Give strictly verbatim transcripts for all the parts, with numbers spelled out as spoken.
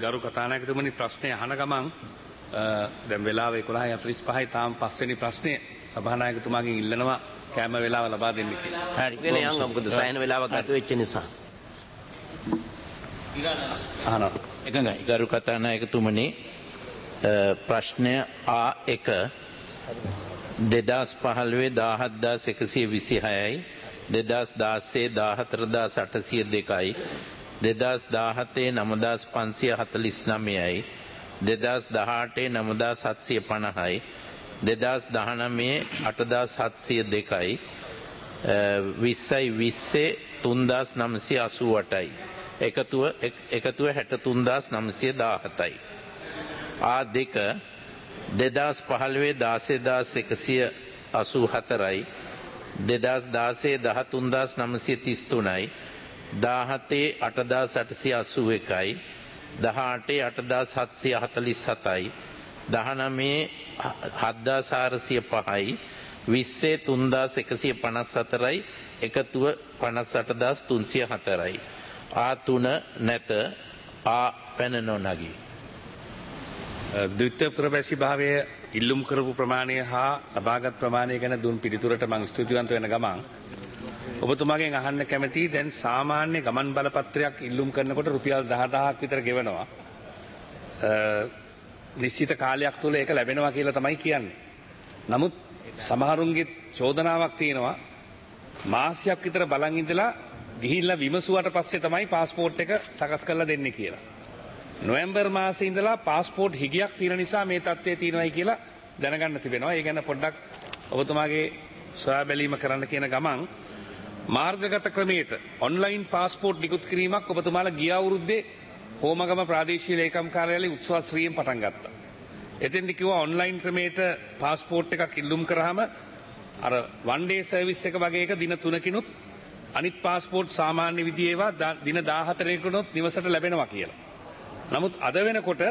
ගරු කතානායකතුමනි ප්‍රශ්නය අහන ගමන් දැන් වෙලාව එකොළහයි හතළිස් පහයි තාම පස්වෙනි ප්‍රශ්නය සභානායකතුමාගෙන් ඉල්ලනවා කැම වෙලාව ලබා දෙන්න කියලා. හරි. ගෙන යන්න මොකද සයන වෙලාව ගත වෙච්ච නිසා. අහනවා. එකඟයි. ගරු කතානායකතුමනි ප්‍රශ්නය ආ එක දෙදස් පහළොවේ දාහත්දාස් එකසිය විසිහයයි දෙදස් දාසේ දාහතරදාස් අටසිය දෙකයි දෙදස් දාහතේ නවදාස් පන්සිය හතළිස් නවයයි දෙදස් දහඅටේ නවදාස් හත්සිය පනහයි දෙදස් දහනවයේ අටදාස් හත්සිය දෙකයි විස්සයි විස්සේ තුන්දාස් නවසිය අසූ අටයි එකතුව එකතුව හැට තුන්දාස් නවසිය දාහතයි ආ දෙක දෙදස් පහළොවේ දාසේදාස් එකසිය අසූ හතරයි දෙදස් දාසේ දහතුන්දාස් නවසිය තිස් තුනයි දාහතේ අටදාස් අටසිය අසූ එකයි දහඅටේ අටදාස් හත්සිය හතළිස් හතයි දහනවයේ හත්දාස් හාරසිය පහයි විස්සේ තුන්දාස් එකසිය පනස් හතරයි එකතුව පනස් අටදාස් තුන්සිය හතරයි ආ තුන නැත ආ පැන නොනගී. ද්විත්ව පුරවැසි භාවය ඉල්ලුම් කරපු ප්‍රමාණය හා ලබාගත් ප්‍රමාණය ගැන දුන් පිළිතුරට මම ස්තුතිවන්ත වෙන ගමන් ඔබතුමාගෙන් අහන්න කැමතියි දැන් සාමාන්‍ය ගමන් බලපත්‍රයක් ඉල්ලුම් කරනකොට රුපියල් දහදහක් විතර ගෙවනවා. නිශ්චිත කාලයක් තුළ ඒක ලැබෙනවා කියලා තමයි කියන්නේ. නමුත් සමහරුන්ගේ චෝදනාවක් තියෙනවා මාසයක් විතර බලන් ඉඳලා ගිහිල්ලා විමසුවට පස්සේ තමයි පාස්පෝර්ට් එක සකස් කරලා දෙන්නේ කියලා. නොවැම්බර් මාසේ ඉඳලා පාස්පෝර්ට් හිගයක් තියෙන නිසා මේ තත්ත්වය තියෙනවායි කියලා දැනගන්න තිබෙනවා. ඒ ගැන පොඩ්ඩක් ඔබතුමාගේ සොයා බැලීම කරන්න කියන ගමන් මාර්ගගත ක්‍රමයට ඔන්ලයින් පාස්පෝර්ට් නිකුත් කිරීමක් ඔබතුමාලා ගිය අවුරුද්දේ හෝමගම ප්‍රාදේශීය ලේකම් කාර්යාලයේ උත්සවශ්‍රීයෙන් පටන් ගත්තා. එතෙන්දි කිව්වා ඔන්ලයින් ක්‍රමයට පාස්පෝර්ට් එකක් ඉල්ලුම් කරාම අර වන් ඩේ සර්විස් එක වගේ එක දින තුනකිනුත් අනිත් පාස්පෝර්ට් සාමාන්‍ය විදිහේ ඒවා දින දාහතරකිනුත් නිවසට ලැබෙනවා කියලා. නමුත් අද වෙනකොට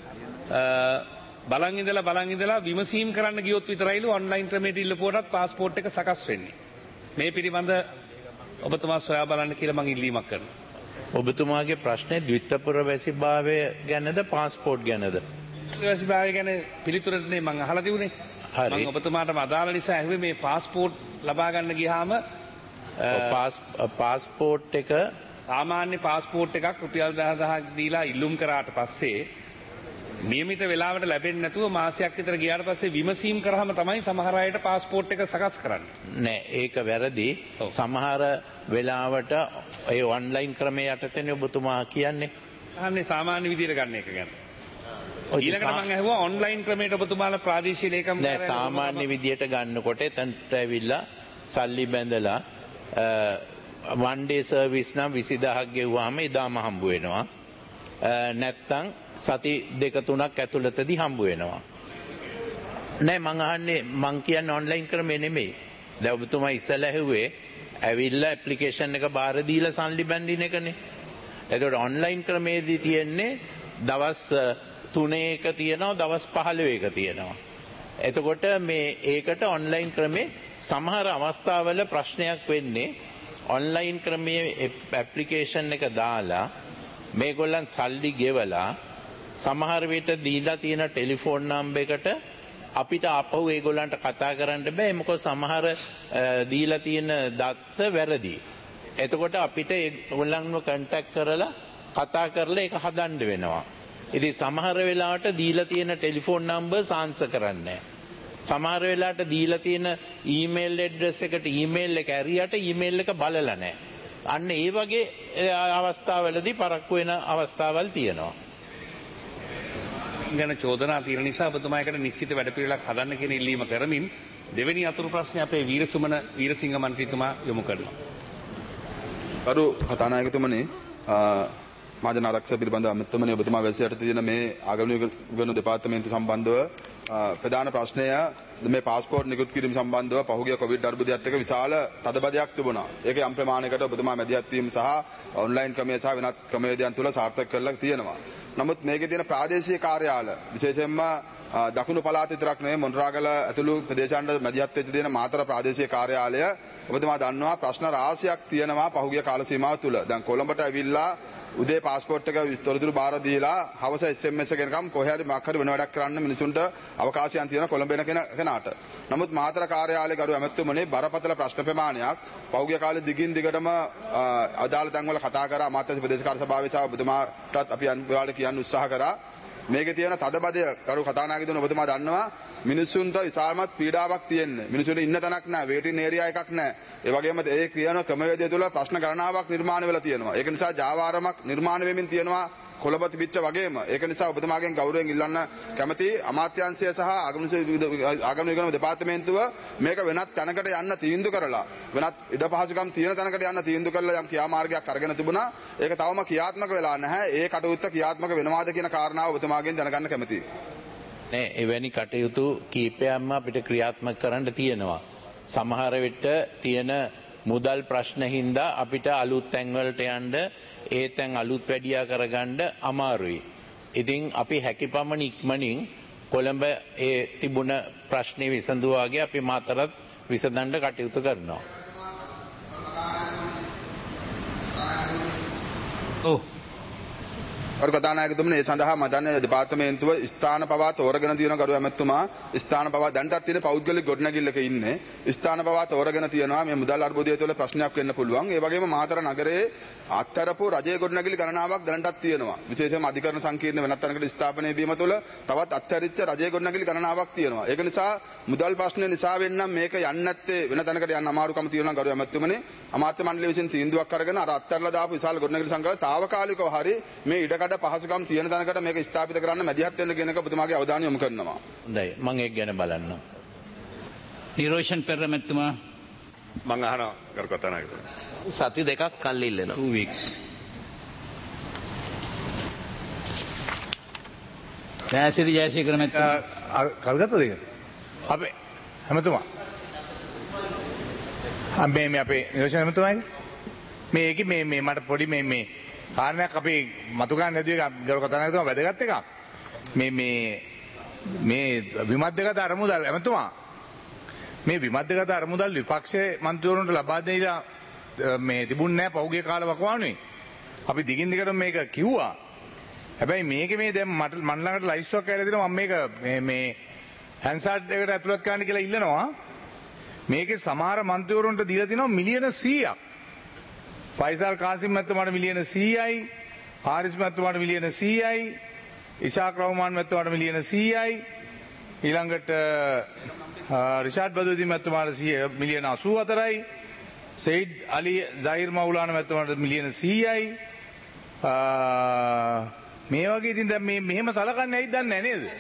බලන් ඉඳලා බලන් ඉඳලා විමසීම් කරන්න ගියොත් විතරයිලු ඔන්ලයින් ක්‍රමයට ඉල්ලපුවටත් පාස්පෝර්ට් එක සකස් වෙන්නේ. මේ පිළිබඳ ඔබතුමා සොයා බලන්න කියලා මම ඉල්ලීමක් කරනවා. ඔබතුමාගේ ප්‍රශ්නේ ද්විත්ව පුරවැසිභාවය ගැනද පාස්පෝර්ට් ගැනද? පුරවැසිභාවය ගැන පිළිතුරනේ මම අහලා තිබුණේ. හරි. මම ඔබතුමාටම අදාළ නිසා ඇහුවේ මේ පාස්පෝර්ට් ලබා ගන්න ගියාම පාස්පෝර්ට් එක සාමාන්‍ය පාස්පෝර්ට් එකක් රුපියල් දහදහක් දීලා ඉල්ලුම් කරාට පස්සේ නියමිත වෙලාවට ලැබෙන්නේ නැතුව මාසයක් විතර ගියාට පස්සේ විමසීම් කරාම තමයි සමහර අයට පාස්පෝර්ට් එක සකස් කරන්නේ. නෑ ඒක වැරදි. සමහර වෙලාවට ඒ ඔන්ලයින් ක්‍රමයේ යටතේනේ ඔබතුමා කියන්නේ. අනේ සාමාන්‍ය විදියට ගන්න එක ගැන. ඊළඟට මම අහුවා ඔන්ලයින් ක්‍රමයට ඔබතුමාලා ප්‍රාදේශීය ලේකම් නෑ සාමාන්‍ය විදියට ගන්නකොට එතනට ඇවිල්ලා සල්ලි බැඳලා වන් ඩේ සර්විස් නම් විසිදහක් ගෙව්වාම එදාම හම්බ වෙනවා. නැත්තම් සති දෙක තුනක් ඇතුළතදී හම්බ වෙනවා. නෑ මං අහන්නේ මං කියන්නේ ඔන්ලයින් ක්‍රමේ නෙමෙයි. දැන් ඔබතුමා ඉස්සෙල්ලා ඇහුවේ ඇවිල්ලා ඇප්ලිකේෂන් එක බාර දීලා සල්ලි බැඳින එකනේ. එතකොට ඔන්ලයින් ක්‍රමේදී තියෙන්නේ දවස් තුනේ එක තියෙනවා දවස් පහළොව එක තියෙනවා. එතකොට මේ ඒකට ඔන්ලයින් ක්‍රමේ සමහර අවස්ථාවල ප්‍රශ්නයක් වෙන්නේ ඔන්ලයින් ක්‍රමයේ ඇප්ලිකේෂන් එක දාලා මේගොල්ලන් සල්ලි ගෙවලා සමහර විට දීලා තියෙන ටෙලිෆෝන් නම්බර් එකට අපිට ආපහු ඒගොල්ලන්ට කතා කරන්න බෑ මොකද සමහර දීලා තියෙන දත්ත වැරදි. එතකොට අපිට ඒගොල්ලන්ව කන්ටැක්ට් කරලා කතා කරලා ඒක හදන්න වෙනවා. ඉතින් සමහර වෙලාවට දීලා තියෙන ටෙලිෆෝන් නම්බර් ආන්සර් කරන්නේ නැහැ. සමහර වෙලාවට දීලා තියෙන ඊමේල් ඇඩ්‍රස් එකට ඊමේල් එක ඇරියට ඊමේල් එක බලලා නැහැ. අන්න ඒ වගේ අවස්ථාවලදී පරක්කු වෙන අවස්ථාවල් තියෙනවා. ගැන චෝදනා තියෙන නිසා ඔබතුමායකට නිශ්චිත වැඩපිළිවෙලක් හදන්න කියන ඉල්ලීම කරමින් දෙවෙනි අතුරු ප්‍රශ්නේ අපේ වීරසුමන වීරසිංහ මන්ත්‍රීතුමා යොමු කරනවා. අරු කතානායකතුමනි මහජන ආරක්ෂක පිළිබඳව අමතමනේ ඔබතුමා වැසියට තියෙන මේ ආගමනික ගුණ දෙපාර්තමේන්තුව සම්බන්ධව ප්‍රධාන ප්‍රශ්නය මේ පාස්පෝර්ට් නිකුත් කිරීම සම්බන්ධව පහුගිය කොවිඩ් අර්බුදයත් එක්ක විශාල තදබදයක් තිබුණා. ඒක යම් ප්‍රමාණයකට ඔබතුමා මැදිහත් වීම සහ ඔන්ලයින් ක්‍රමය සහ වෙනත් ක්‍රමවේදයන් තුළ සාර්ථක කරලා තියෙනවා. නමුත් මේකේ තියෙන ප්‍රාදේශීය කාර්යාල විශේෂයෙන්ම දකුණු පළාත විතරක් නෙවෙයි මොණරාගල ඇතුළු ප්‍රදේශයන්ට මැදිහත් වෙච්ච තියෙන මාතර ප්‍රාදේශීය කාර්යාලය ඔබතුමා දන්නවා ප්‍රශ්න රාශියක් තියෙනවා පහුගිය කාල සීමාව තුළ. දැන් කොළඹට ඇවිල්ලා උදේ පාස්පෝර්ට් එක විස්තරතුරු බාර දීලා හවස එස් එම් එස් එකෙන්කම් කොහේ හරි මොකක් හරි වෙන වැඩක් කරන්න මිනිසුන්ට අවකාශයන් තියෙන කොළඹ එන කෙනාට. නමුත් මාතර කාර්යාලයේ ගරු ඇමතුමනේ බරපතල ප්‍රශ්න ප්‍රමාණයක් පහුගිය කාලේ දිගින් දිගටම අදාළ තැන්වල කතා කරා අමාත්‍ය ප්‍රදේශ කාර්ය සභාවේ සහ ඔබතුමාටත් අපි අන්තිමට කියන්න උත්සාහ කරා. මේකේ තියෙන තදබදය කරු කතානායකතුමනි ඔබතුමා දන්නවා මිනිසුන්ට විශාලමත් පීඩාවක් තියෙන්නේ. මිනිසුන්ට ඉන්න තැනක් නැහැ, වේටින් ඒරියා එකක් නැහැ. ඒ වගේම ඒ ක්‍රියාන ක්‍රමවේදය තුළ ප්‍රශ්න ගණනාවක් නිර්මාණය වෙලා තියෙනවා. ඒක නිසා ජාවාරමක් නිර්මාණය වෙමින් තියෙනවා කොළඹ තිබිච්ච වගේම. ඒක නිසා ඔබතුමාගෙන් ගෞරවයෙන් ඉල්ලන්න කැමති අමාත්‍යාංශය සහ ආගම විගණන දෙපාර්තමේන්තුව මේක වෙනත් තැනකට යන්න තීන්දුව කරලා වෙනත් ඉඩ පහසුකම් තියෙන තැනකට යන්න තීන්දුව කරලා යම් ක්‍රියාමාර්ගයක් අරගෙන තිබුණා. ඒක තවම ක්‍රියාත්මක වෙලා නැහැ. ඒ කටයුත්ත ක්‍රියාත්මක වෙනවාද කියන කාරණාව ඔබතුමාගෙන් දැනගන්න කැමතියි. නෑ එවැනි කටයුතු කීපයක්ම අපිට ක්‍රියාත්මක කරන්න තියෙනවා. සමහර විට තියෙන මුදල් ප්‍රශ්න හින්දා අපිට අලුත් තැන්වලට යන්න ඒ තැන් අලුත් වැඩියා කරගන්න අමාරුයි. ඉතින් අපි හැකිපමණ ඉක්මනින් කොළඹ ඒ තිබුණ ප්‍රශ්නේ විසඳුවාගේ අපි මාතරත් විසඳන්න කටයුතු කරනවා. ඔව් කරු කතානායකතුමනි ඒ සඳහා මම දන්නේ දෙපාර්තමේන්තුව ස්ථාන පවා තෝරගෙන තියෙන ගරු ඇමතුමා ස්ථාන පවා දැන්ටත් තියෙන පෞද්ගලික ගොඩනැගිල්ලක ඉන්නේ ස්ථාන පවා තෝරගෙන තියෙනවා මේ මුදල් අර්බුදය තුළ ප්‍රශ්නයක් වෙන්න පුළුවන්. ඒ වගේම මාතර නගරයේ අත්තරපු රජයේ ගොඩනැගිලි ගණනාවක් දැනටත් තියෙනවා. විශේෂයෙන්ම අධිකරණ සංකීර්ණ වෙනත් තැනකට ස්ථාපනය වීම තුළ තවත් අත්හැරිච්ච රජයේ ගොඩනැගිලි ගණනාවක් තියෙනවා. ඒක නිසා මුදල් ප්‍රශ්න නිසා වෙන්නම් මේක යන්නේ නැත්තේ වෙන තැනකට යන්න අමාරුකම තියෙනවා ගරු ඇමතුමනි. අමාත්‍ය මණ්ඩලය විසින් තීන්දුවක් අරගෙන අර අත්හැරලා දාපු විශාල ගොඩනැගිලි සංකල්ප తాවකාලිකව හරි මේ ඉඩකඩ පහසුකම් තියෙන තැනකට මේක ස්ථාපිත කරන්න මැදිහත් වෙන්න කියන එක ඔබතුමාගේ අවධානය යොමු කරනවා. හොඳයි මම ඒක ගැන බලන්නම්. නිරෝෂන් පෙරමැතිතුමා මං අහනවා ගරු කතානායකතුමනි. සති දෙකක් කල් ඉල්ලනවා. two weeks. ජයසිරි ජයසේකර මැතිතුමා කල්ගත දෙක. අපේ හැමතුමා. මේ මේ අපේ නිරෝෂණ හැමතුමායි. මේ ඒකේ මේ මේ මට පොඩි මේ මේ කාරණයක් අපි මතු ගන්න හැදුවේ ගරු කතානායකතුමා වැදගත් එකක්. මේ මේ මේ විමද්දගත අරමුදල් හැමතුමා. මේ විමද්දගත අරමුදල් විපක්ෂයේ මන්ත්‍රීවරුන්ට ලබා දෙලා මේ තිබුණේ නැහැ පහුගිය කාල වකවානුවේ. අපි දිගින් දිගට මේක කිව්වා. හැබැයි මේකේ මේ දැන් මට මන් ළඟට ලයිස්ට්ුවක් ඇවිල්ලා දෙනවා මම මේක මේ මේ හැන්සාඩ් එකට ඇතුළත් කරන්න කියලා ඉල්ලනවා. මේකේ සමහර මන්ත්‍රීවරුන්ට දීලා තිනවා මිලියන සීයක්. ෆයිසල් කාසිම් මැතිතුමාට මිලියන සීයයි, හාරිස් මැතිතුමාට මිලියන සීයයි, ඉෂාක් රහ්මාන් මැතිතුමාට මිලියන සීයයි, ඊළඟට රිෂාඩ් බදුදීන් මැතිතුමාට මිලියන අසූ හතරයි, සයිඩ් අලි සහීර් මවුලාන මැතිතුමාට මිලියන සීයයි. මේ වගේ ඉතින් දැන් මේ මෙහෙම සලකන්නේ ඇයිද දන්නේ නැහැ නේද?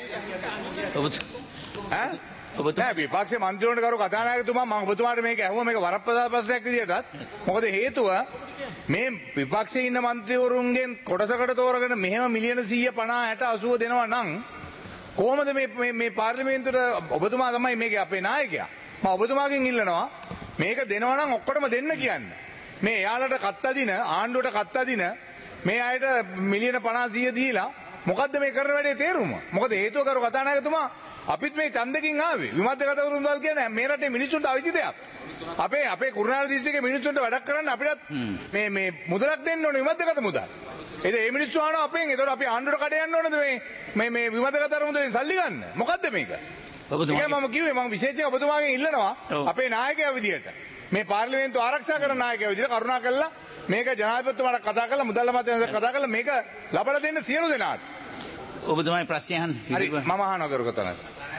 ඈ ඔබතුමා විපක්ෂ මන්ත්‍රීවරුන්ට කරු කතානායකතුමා මම ඔබතුමාට මේක ඇහුවා මේක වරප්‍රසාද ප්‍රශ්නයක් විදියටත්. මොකද හේතුව මේ විපක්ෂයේ ඉන්න මන්ත්‍රීවරුන්ගෙන් කොටසකට තෝරගෙන මෙහෙම මිලියන සීය පනහ හැට අසූව දෙනවා නම් කොහොමද මේ මේ පාර්ලිමේන්තුවට ඔබතුමා තමයි මේකේ අපේ නායකයා. මම ඔබතුමාගෙන් ඉල්ලනවා මේක දෙනවා නම් ඔක්කොටම දෙන්න කියන්න. මේ එයාලට කත් අදින ආණ්ඩුවට කත් අදින මේ අයට මිලියන පනහ සීය දීලා මොකද්ද මේ කරන වැඩේ තේරුම? මොකද හේතුව කරු කතානායකතුමා අපිත් මේ ඡන්දකින් ආවේ. විමද්දගත වරුන්වල් කියන්නේ මේ රටේ මිනිස්සුන්ට අයිති දෙයක්. අපේ අපේ කුරුණාල දිස්ත්‍රික්කේ මිනිස්සුන්ට වැඩක් කරන්න අපිටත් මේ මේ මුදලක් දෙන්න ඕනේ විමද්දගත මුදල්. ඉතින් මේ මිනිස්සු අහනවා අපෙන් ඒතකොට අපි ආණ්ඩුවට කඩ යන්න ඕනද මේ මේ මේ විමද්දගත මුදලෙන් සල්ලි ගන්න? මොකද්ද මේක? ඔබතුමා මම කිව්වේ මම විශේෂයෙන් ඔබතුමාගෙන් ඉල්ලනවා අපේ නායකයා විදියට මේ පාර්ලිමේන්තුව ආරක්ෂා කරන නායකයා විදියට කරුණා කරලා මේක ජනාධිපතිතුමාට කතා කරලා මුදල් අමාත්‍යාංශයට කතා කරලා මේක ලබා දෙන්න සියලු දෙනාට. ඔබතුමායි ප්‍රශ්නය අහන්න. හරි මම අහනවා කරු කතානායක.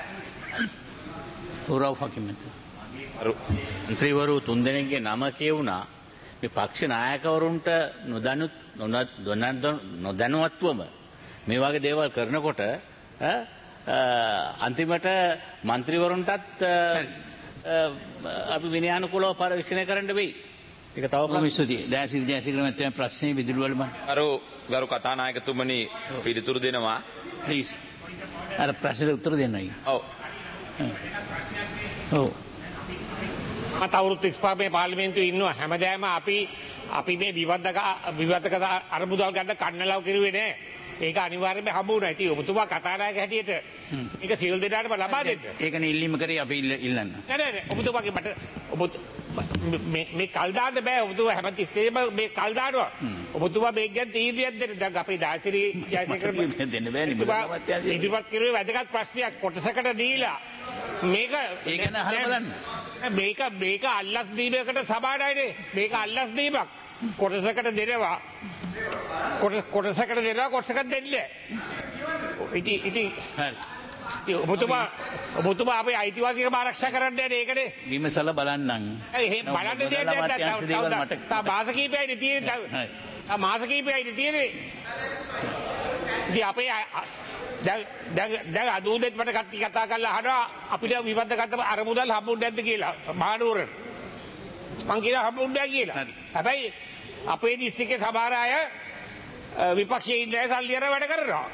සෝරව් හකිමත්. මන්ත්‍රීවරු තුන්දෙනෙක්ගේ නම කියවුණා මේ පක්ෂ නායකවරුන්ට නොදැනුත් නොදැනුවත්වම මේ වගේ දේවල් කරනකොට අන්තිමට මන්ත්‍රීවරුන්ටත් අපි විනයානුකූලව පරීක්ෂණය කරන්න වෙයි. ඒක තව ප්‍රශ්නයි. දැසිරි ජයසේකර මැතිතුමා ප්‍රශ්නේ විදුලි වල මම. අර ගරු කතානායකතුමනි පිළිතුරු දෙනවා. ප්ලීස්. අර ප්‍රශ්නෙට උත්තර දෙන්නයි. ඔව්. ඔව්. මත අවුරුදු තිස් පහ මේ පාර්ලිමේන්තුවේ ඉන්නවා හැමදාම අපි අපි මේ විවාදක විවාදක අරමුදල් ගන්න කන්නලව් කිරුවේ නෑ. ඒක අනිවාර්යයෙන්ම හම්බ වුණා. ඉතින් ඔබතුමා කතානායක හැටියට ඒක සියලු දෙනාටම ලබා දෙන්න. ඒකනේ ඉල්ලීම කරේ අපි ඉල්ල- ඉල්ලන්න. නෑ නෑ නෑ ඔබතුමාගේ මට ඔබ මේ මේ කල් දාන්න බෑ ඔබතුමා හැමතිස්සෙම මේ කල් දානවා. ඔබතුමා මේක ගැන තීන්දුවක් දෙන්න. දැන් අපේ දායකරි ජයසේකර තීන්දුවක් දෙන්න බෑනේ. බලවත් ඉදිරිපත් කරුවේ වැදගත් ප්‍රශ්නයක් කොටසකට දීලා මේක ඒ ගැන අහලා බලන්න. මේක මේක අල්ලස් දීමකට සමානයිනේ. මේක අල්ලස් දීමක්. කොටසකට දෙනවා. කොටස කොටසකට දෙනවා කොටසකට දෙන්නේ. ඉතින් ඉතින් හරි. ඔබතුමා ඔබතුමා අපේ අයිතිවාසිකම ආරක්ෂා කරන්න යන්නේ ඒකනේ. විමසලා බලන්නම්. ඒ බලන්න දෙයක් නැහැ. තා මාස කීපයයිනේ තියෙන්නේ. තා මාස කීපයයිනේ තියෙන්නේ. ඉතින් අපේ දැන් දැන් දැන් අදූදෙත් මට කට්ටි කතා කරලා අහනවා අපිට විපත්ත ගත්ත අර මුදල් හම්බුන්නේ නැද්ද කියලා. මහනුවර මං කියලා හම්බුන්නේ කියලා. හැබැයි අපේ දිස්ත්‍රික්කේ සමහර අය විපක්ෂයේ ඉඳලා සල්ලි අර වැඩ කරනවා.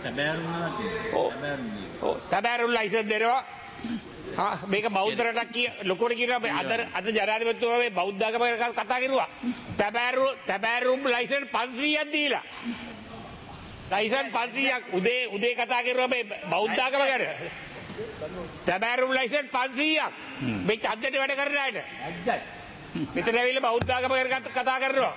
ඔව් තබෑරුම් ලයිසන්ස් දෙනවා. ආ මේක බෞද්ධ රටක් කිය ලොකුවට කියනවා අද අද ජනාධිපතිතුමා මේ බෞද්ධ ආගම ගැන කතා කරුවා. තබෑරුම් තබෑරුම් ලයිසන්ස් පන්සීයක් දීලා. ලයිසන්ස් පන්සීයක් උදේ උදේ කතා කරුවා මේ බෞද්ධ ආගම ගැන. තබෑරුම් ලයිසන්ස් පන්සීයක් මේ චන්දට වැඩ කරන අයට. මෙතන ඇවිල්ලා බෞද්ධ ආගම ගැන කතා කරනවා.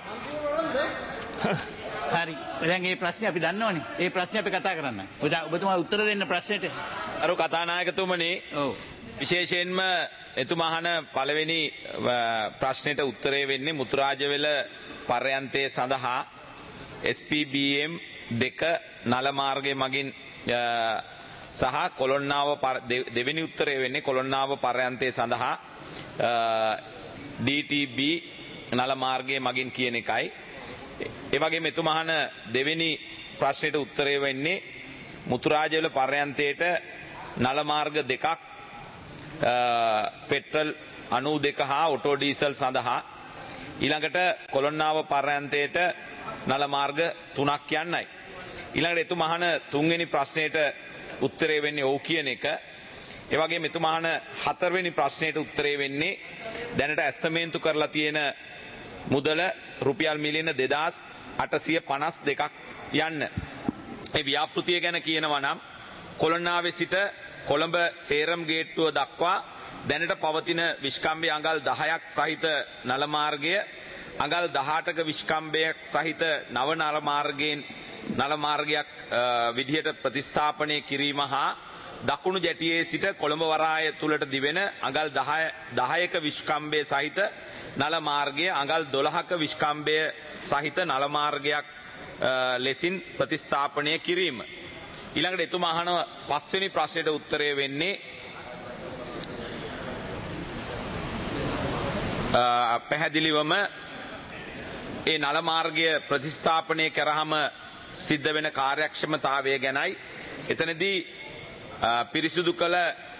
හරි. දැන් මේ ප්‍රශ්නේ අපි දන්නවනේ. ඒ ප්‍රශ්නේ අපි කතා කරන්න. ඔබතුමා උත්තර දෙන්න ප්‍රශ්නෙට. අරු කතානායකතුමනි ඔව්. විශේෂයෙන්ම එතුමා අහන පළවෙනි ප්‍රශ්නෙට උත්තරේ වෙන්නේ මුතුරාජවෙල පර්යන්තයේ සඳහා එස් පී බී එම් දෙක නල මාර්ගයේ මගින් සහ කොළොන්නාව දෙවෙනි උත්තරේ වෙන්නේ කොළොන්නාව පර්යන්තයේ සඳහා ඩී ටී බී නල මාර්ගයේ මගින් කියන එකයි. ඒ වගේම එතුමා අහන දෙවෙනි ප්‍රශ්නෙට උත්තරේ වෙන්නේ මුතුරාජවල පර්යන්තයට නල මාර්ග දෙකක් පෙට්‍රල් අනූ දෙක හා ඔටෝ ඩීසල් සඳහා ඊළඟට කොළොන්නාව පර්යන්තයට නල මාර්ග තුනක් යන්නයි. ඊළඟට එතුමා අහන තුන්වෙනි ප්‍රශ්නෙට උත්තරේ වෙන්නේ ඔව් කියන එක. ඒ වගේම එතුමා අහන හතරවෙනි ප්‍රශ්නෙට උත්තරේ වෙන්නේ දැනට ඇස්තමේන්තු කරලා තියෙන මුදල රුපියල් මිලියන දෙදාස් අටසිය පනස් දෙකක් යන්න. ඒ ව්‍යාපෘතිය ගැන කියනවා නම් කොළොන්නාවේ සිට කොළඹ සේරම් ගේට්ටුව දක්වා දැනට පවතින විශ්කම්භය අඟල් දහයක් සහිත නල මාර්ගය අඟල් දහඅටක විශ්කම්භයක් සහිත නව නල මාර්ගයෙන් නල මාර්ගයක් විදිහට ප්‍රතිස්ථාපනය කිරීම හා දකුණු ජැටියේ සිට කොළඹ වරාය තුලට දිවෙන අඟල් දහයක විශ්කම්භය සහිත නල මාර්ගය අඟල් දොළහක විශ්කම්භය සහිත නල මාර්ගයක් ලෙසින් ප්‍රතිස්ථාපනය කිරීම. ඊළඟට එතුමා අහන පස්වෙනි ප්‍රශ්නෙට උත්තරය වෙන්නේ පැහැදිලිවම ඒ නල මාර්ගය ප්‍රතිස්ථාපනය කරාම සිද්ධ වෙන කාර්යක්ෂමතාවය ගැනයි. එතනදී පිරිසිදු කළ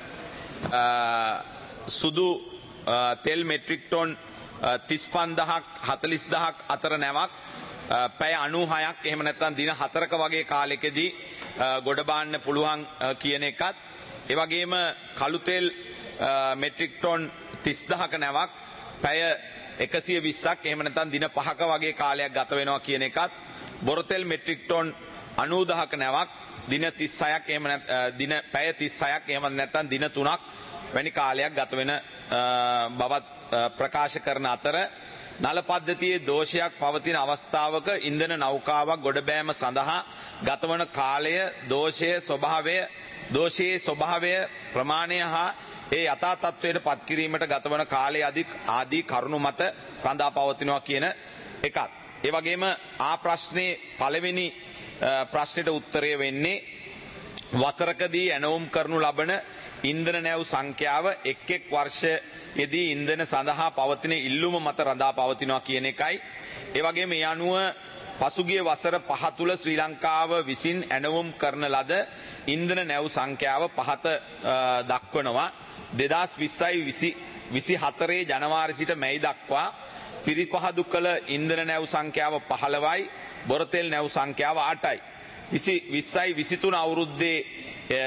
සුදු තෙල් මෙට්‍රික් ටොන් තිස් පන්දහක් හතලිස් දහක් අතර නැවක් පැය අනූහයක් එහෙම නැත්නම් දින හතරක වගේ කාලෙකදී ගොඩ බාන්න පුළුවන් කියන එකත් ඒ වගේම කළු තෙල් මෙට්‍රික් ටොන් තිස් දහක නැවක් පැය එකසිය විස්සක් එහෙම නැත්නම් දින පහක වගේ කාලයක් ගත වෙනවා කියන එකත් බොර තෙල් මෙට්‍රික් ටොන් අනූදහක නැවක් දින තිස් හයක් එහෙම දින පැය තිස් හයක් එහෙම නැත්නම් දින තුනක් වැනි කාලයක් ගත වෙන බවත් ප්‍රකාශ කරන අතර නල පද්ධතියේ දෝෂයක් පවතින අවස්ථාවක ඉන්ධන නෞකාවක් ගොඩබෑම සඳහා ගතවන කාලය දෝෂයේ ස්වභාවය දෝෂයේ ස්වභාවය ප්‍රමාණය හා ඒ යථා තත්ත්වයට පත් කිරීමට ගතවන කාලය ආදී කරුණු මත රඳා පවතිනවා කියන එකත්. ඒ වගේම ආ ප්‍රශ්නේ පළවෙනි ප්‍රශ්නෙට උත්තරය වෙන්නේ වසරකදී ඇනවුම් කරනු ලබන ඉන්ධන නැව් සංඛ්‍යාව එක් එක් වර්ෂයේදී ඉන්ධන සඳහා පවතින ඉල්ලුම මත රඳා පවතිනවා කියන එකයි. ඒ වගේම මේ අනුව පසුගිය වසර පහ තුල ශ්‍රී ලංකාව විසින් ඇනවුම් කරන ලද ඉන්ධන නැව් සංඛ්‍යාව පහත දක්වනවා. දෙදාස් විස්සයි විසි හතරේ ජනවාරි සිට මැයි දක්වා පිරිපහදු කළ ඉන්ධන නැව් සංඛ්‍යාව පහළවයි බොරතෙල් නැව් සංඛ්‍යාව අටයි. විස්සයි විසිතුන අවුරුද්දේ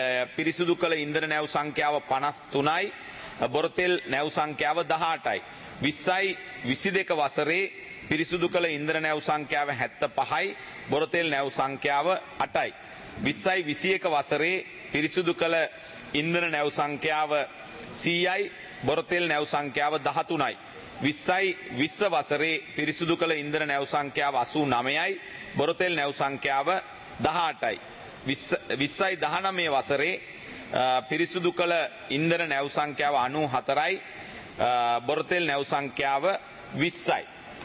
පිරිසිදු කළ ඉන්ධන නැව් සංඛ්‍යාව පනස් තුනයි බොරතෙල් නැව් සංඛ්‍යාව දහඅටයි. විස්සයි විසි දෙක වසරේ පිරිසුදු කළ ඉන්ධන නැව් සංඛ්‍යාව හැත්ත පහයි බොරතෙල් නැව් සංඛ්‍යාව අටයි. විස්සයි විසි එක වසරේ පිරිසුදු කළ ඉන්ධන නැව් සංඛ්‍යාව සීයයි බොරතෙල් නැව් සංඛ්‍යාව දහතුනයි. විස්සයි විස්ස වසරේ පිරිසුදු කළ ඉන්ධන නැව් සංඛ්‍යාව අසූ නමයයි බොරතෙල් නැව් සංඛ්‍යාව දහඅටයි. විස්සයි දහනමය වසරේ පිරිසුදු කළ ඉන්ධන නැව් සංඛ්‍යාව අනූ හතරයි බොරතෙල් නැව් සංඛ්‍යාව විස්සයි.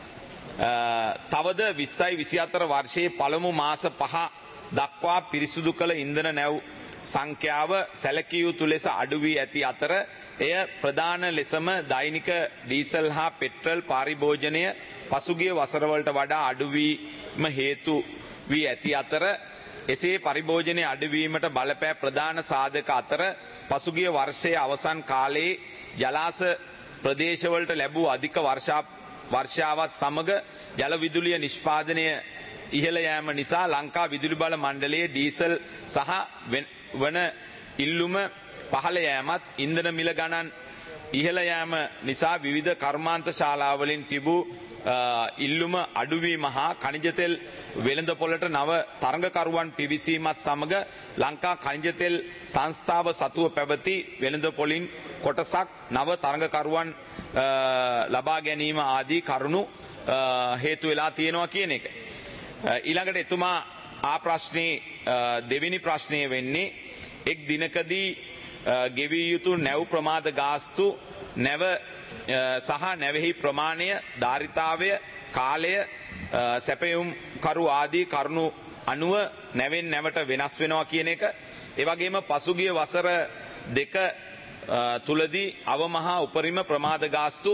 තවද විස්සයි විසි අතර වර්ෂයේ පළමු මාස පහ දක්වා පිරිසුදු කළ ඉන්ධන නැව් සංඛ්‍යාව සැලකිය යුතු ලෙස අඩු වී ඇති අතර එය ප්‍රධාන ලෙසම දෛනික ඩීසල් හා පෙට්‍රල් පාරිභෝජනය පසුගිය වසරවලට වඩා අඩුවීම හේතු වී ඇති අතර එසේ පරිභෝජනය අඩුවීමට බලපෑ ප්‍රධාන සාධක අතර පසුගිය වර්ෂයේ අවසන් කාලයේ ජලාස ප්‍රදේශවලට ලැබූ අධික වර්ෂාවත් සමග ජල විදුලිය නිෂ්පාදනය ඉහළ යෑම නිසා ලංකා විදුලි බල මණ්ඩලයේ ඩීසල් සහ වන ඉල්ලුම පහළ යෑමත් ඉන්ධන මිල ගණන් ඉහළ යෑම නිසා විවිධ කර්මාන්ත ශාලාවලින් තිබූ ඉල්ලුම අඩුවීම හා khනිජ තෙල් වෙළඳ පොළට නව තරඟකරුවන් පිවිසීමත් සමග ලංකා khනිජ තෙල් සංස්ථාව සතුව පැවති වෙළඳ පොළින් කොටසක් නව තරඟකරුවන් ලබා ගැනීම ආදී කරුණු හේතු වෙලා තියෙනවා කියන එක. ඊළඟට එතුමා ආ ප්‍රශ්නේ දෙවෙනි ප්‍රශ්නය වෙන්නේ එක් දිනකදී ගෙවිය යුතු නැව් ප්‍රමාද ගාස්තු නැව සහ නැවෙහි ප්‍රමාණය ධාරිතාවය කාලය සැපයුම් කරු ආදී කරුණු අනුව නැවෙන් නැවට වෙනස් වෙනවා කියන එක. ඒ වගේම පසුගිය වසර දෙක තුලදී අවමහා උපරිම ප්‍රමාද ගාස්තු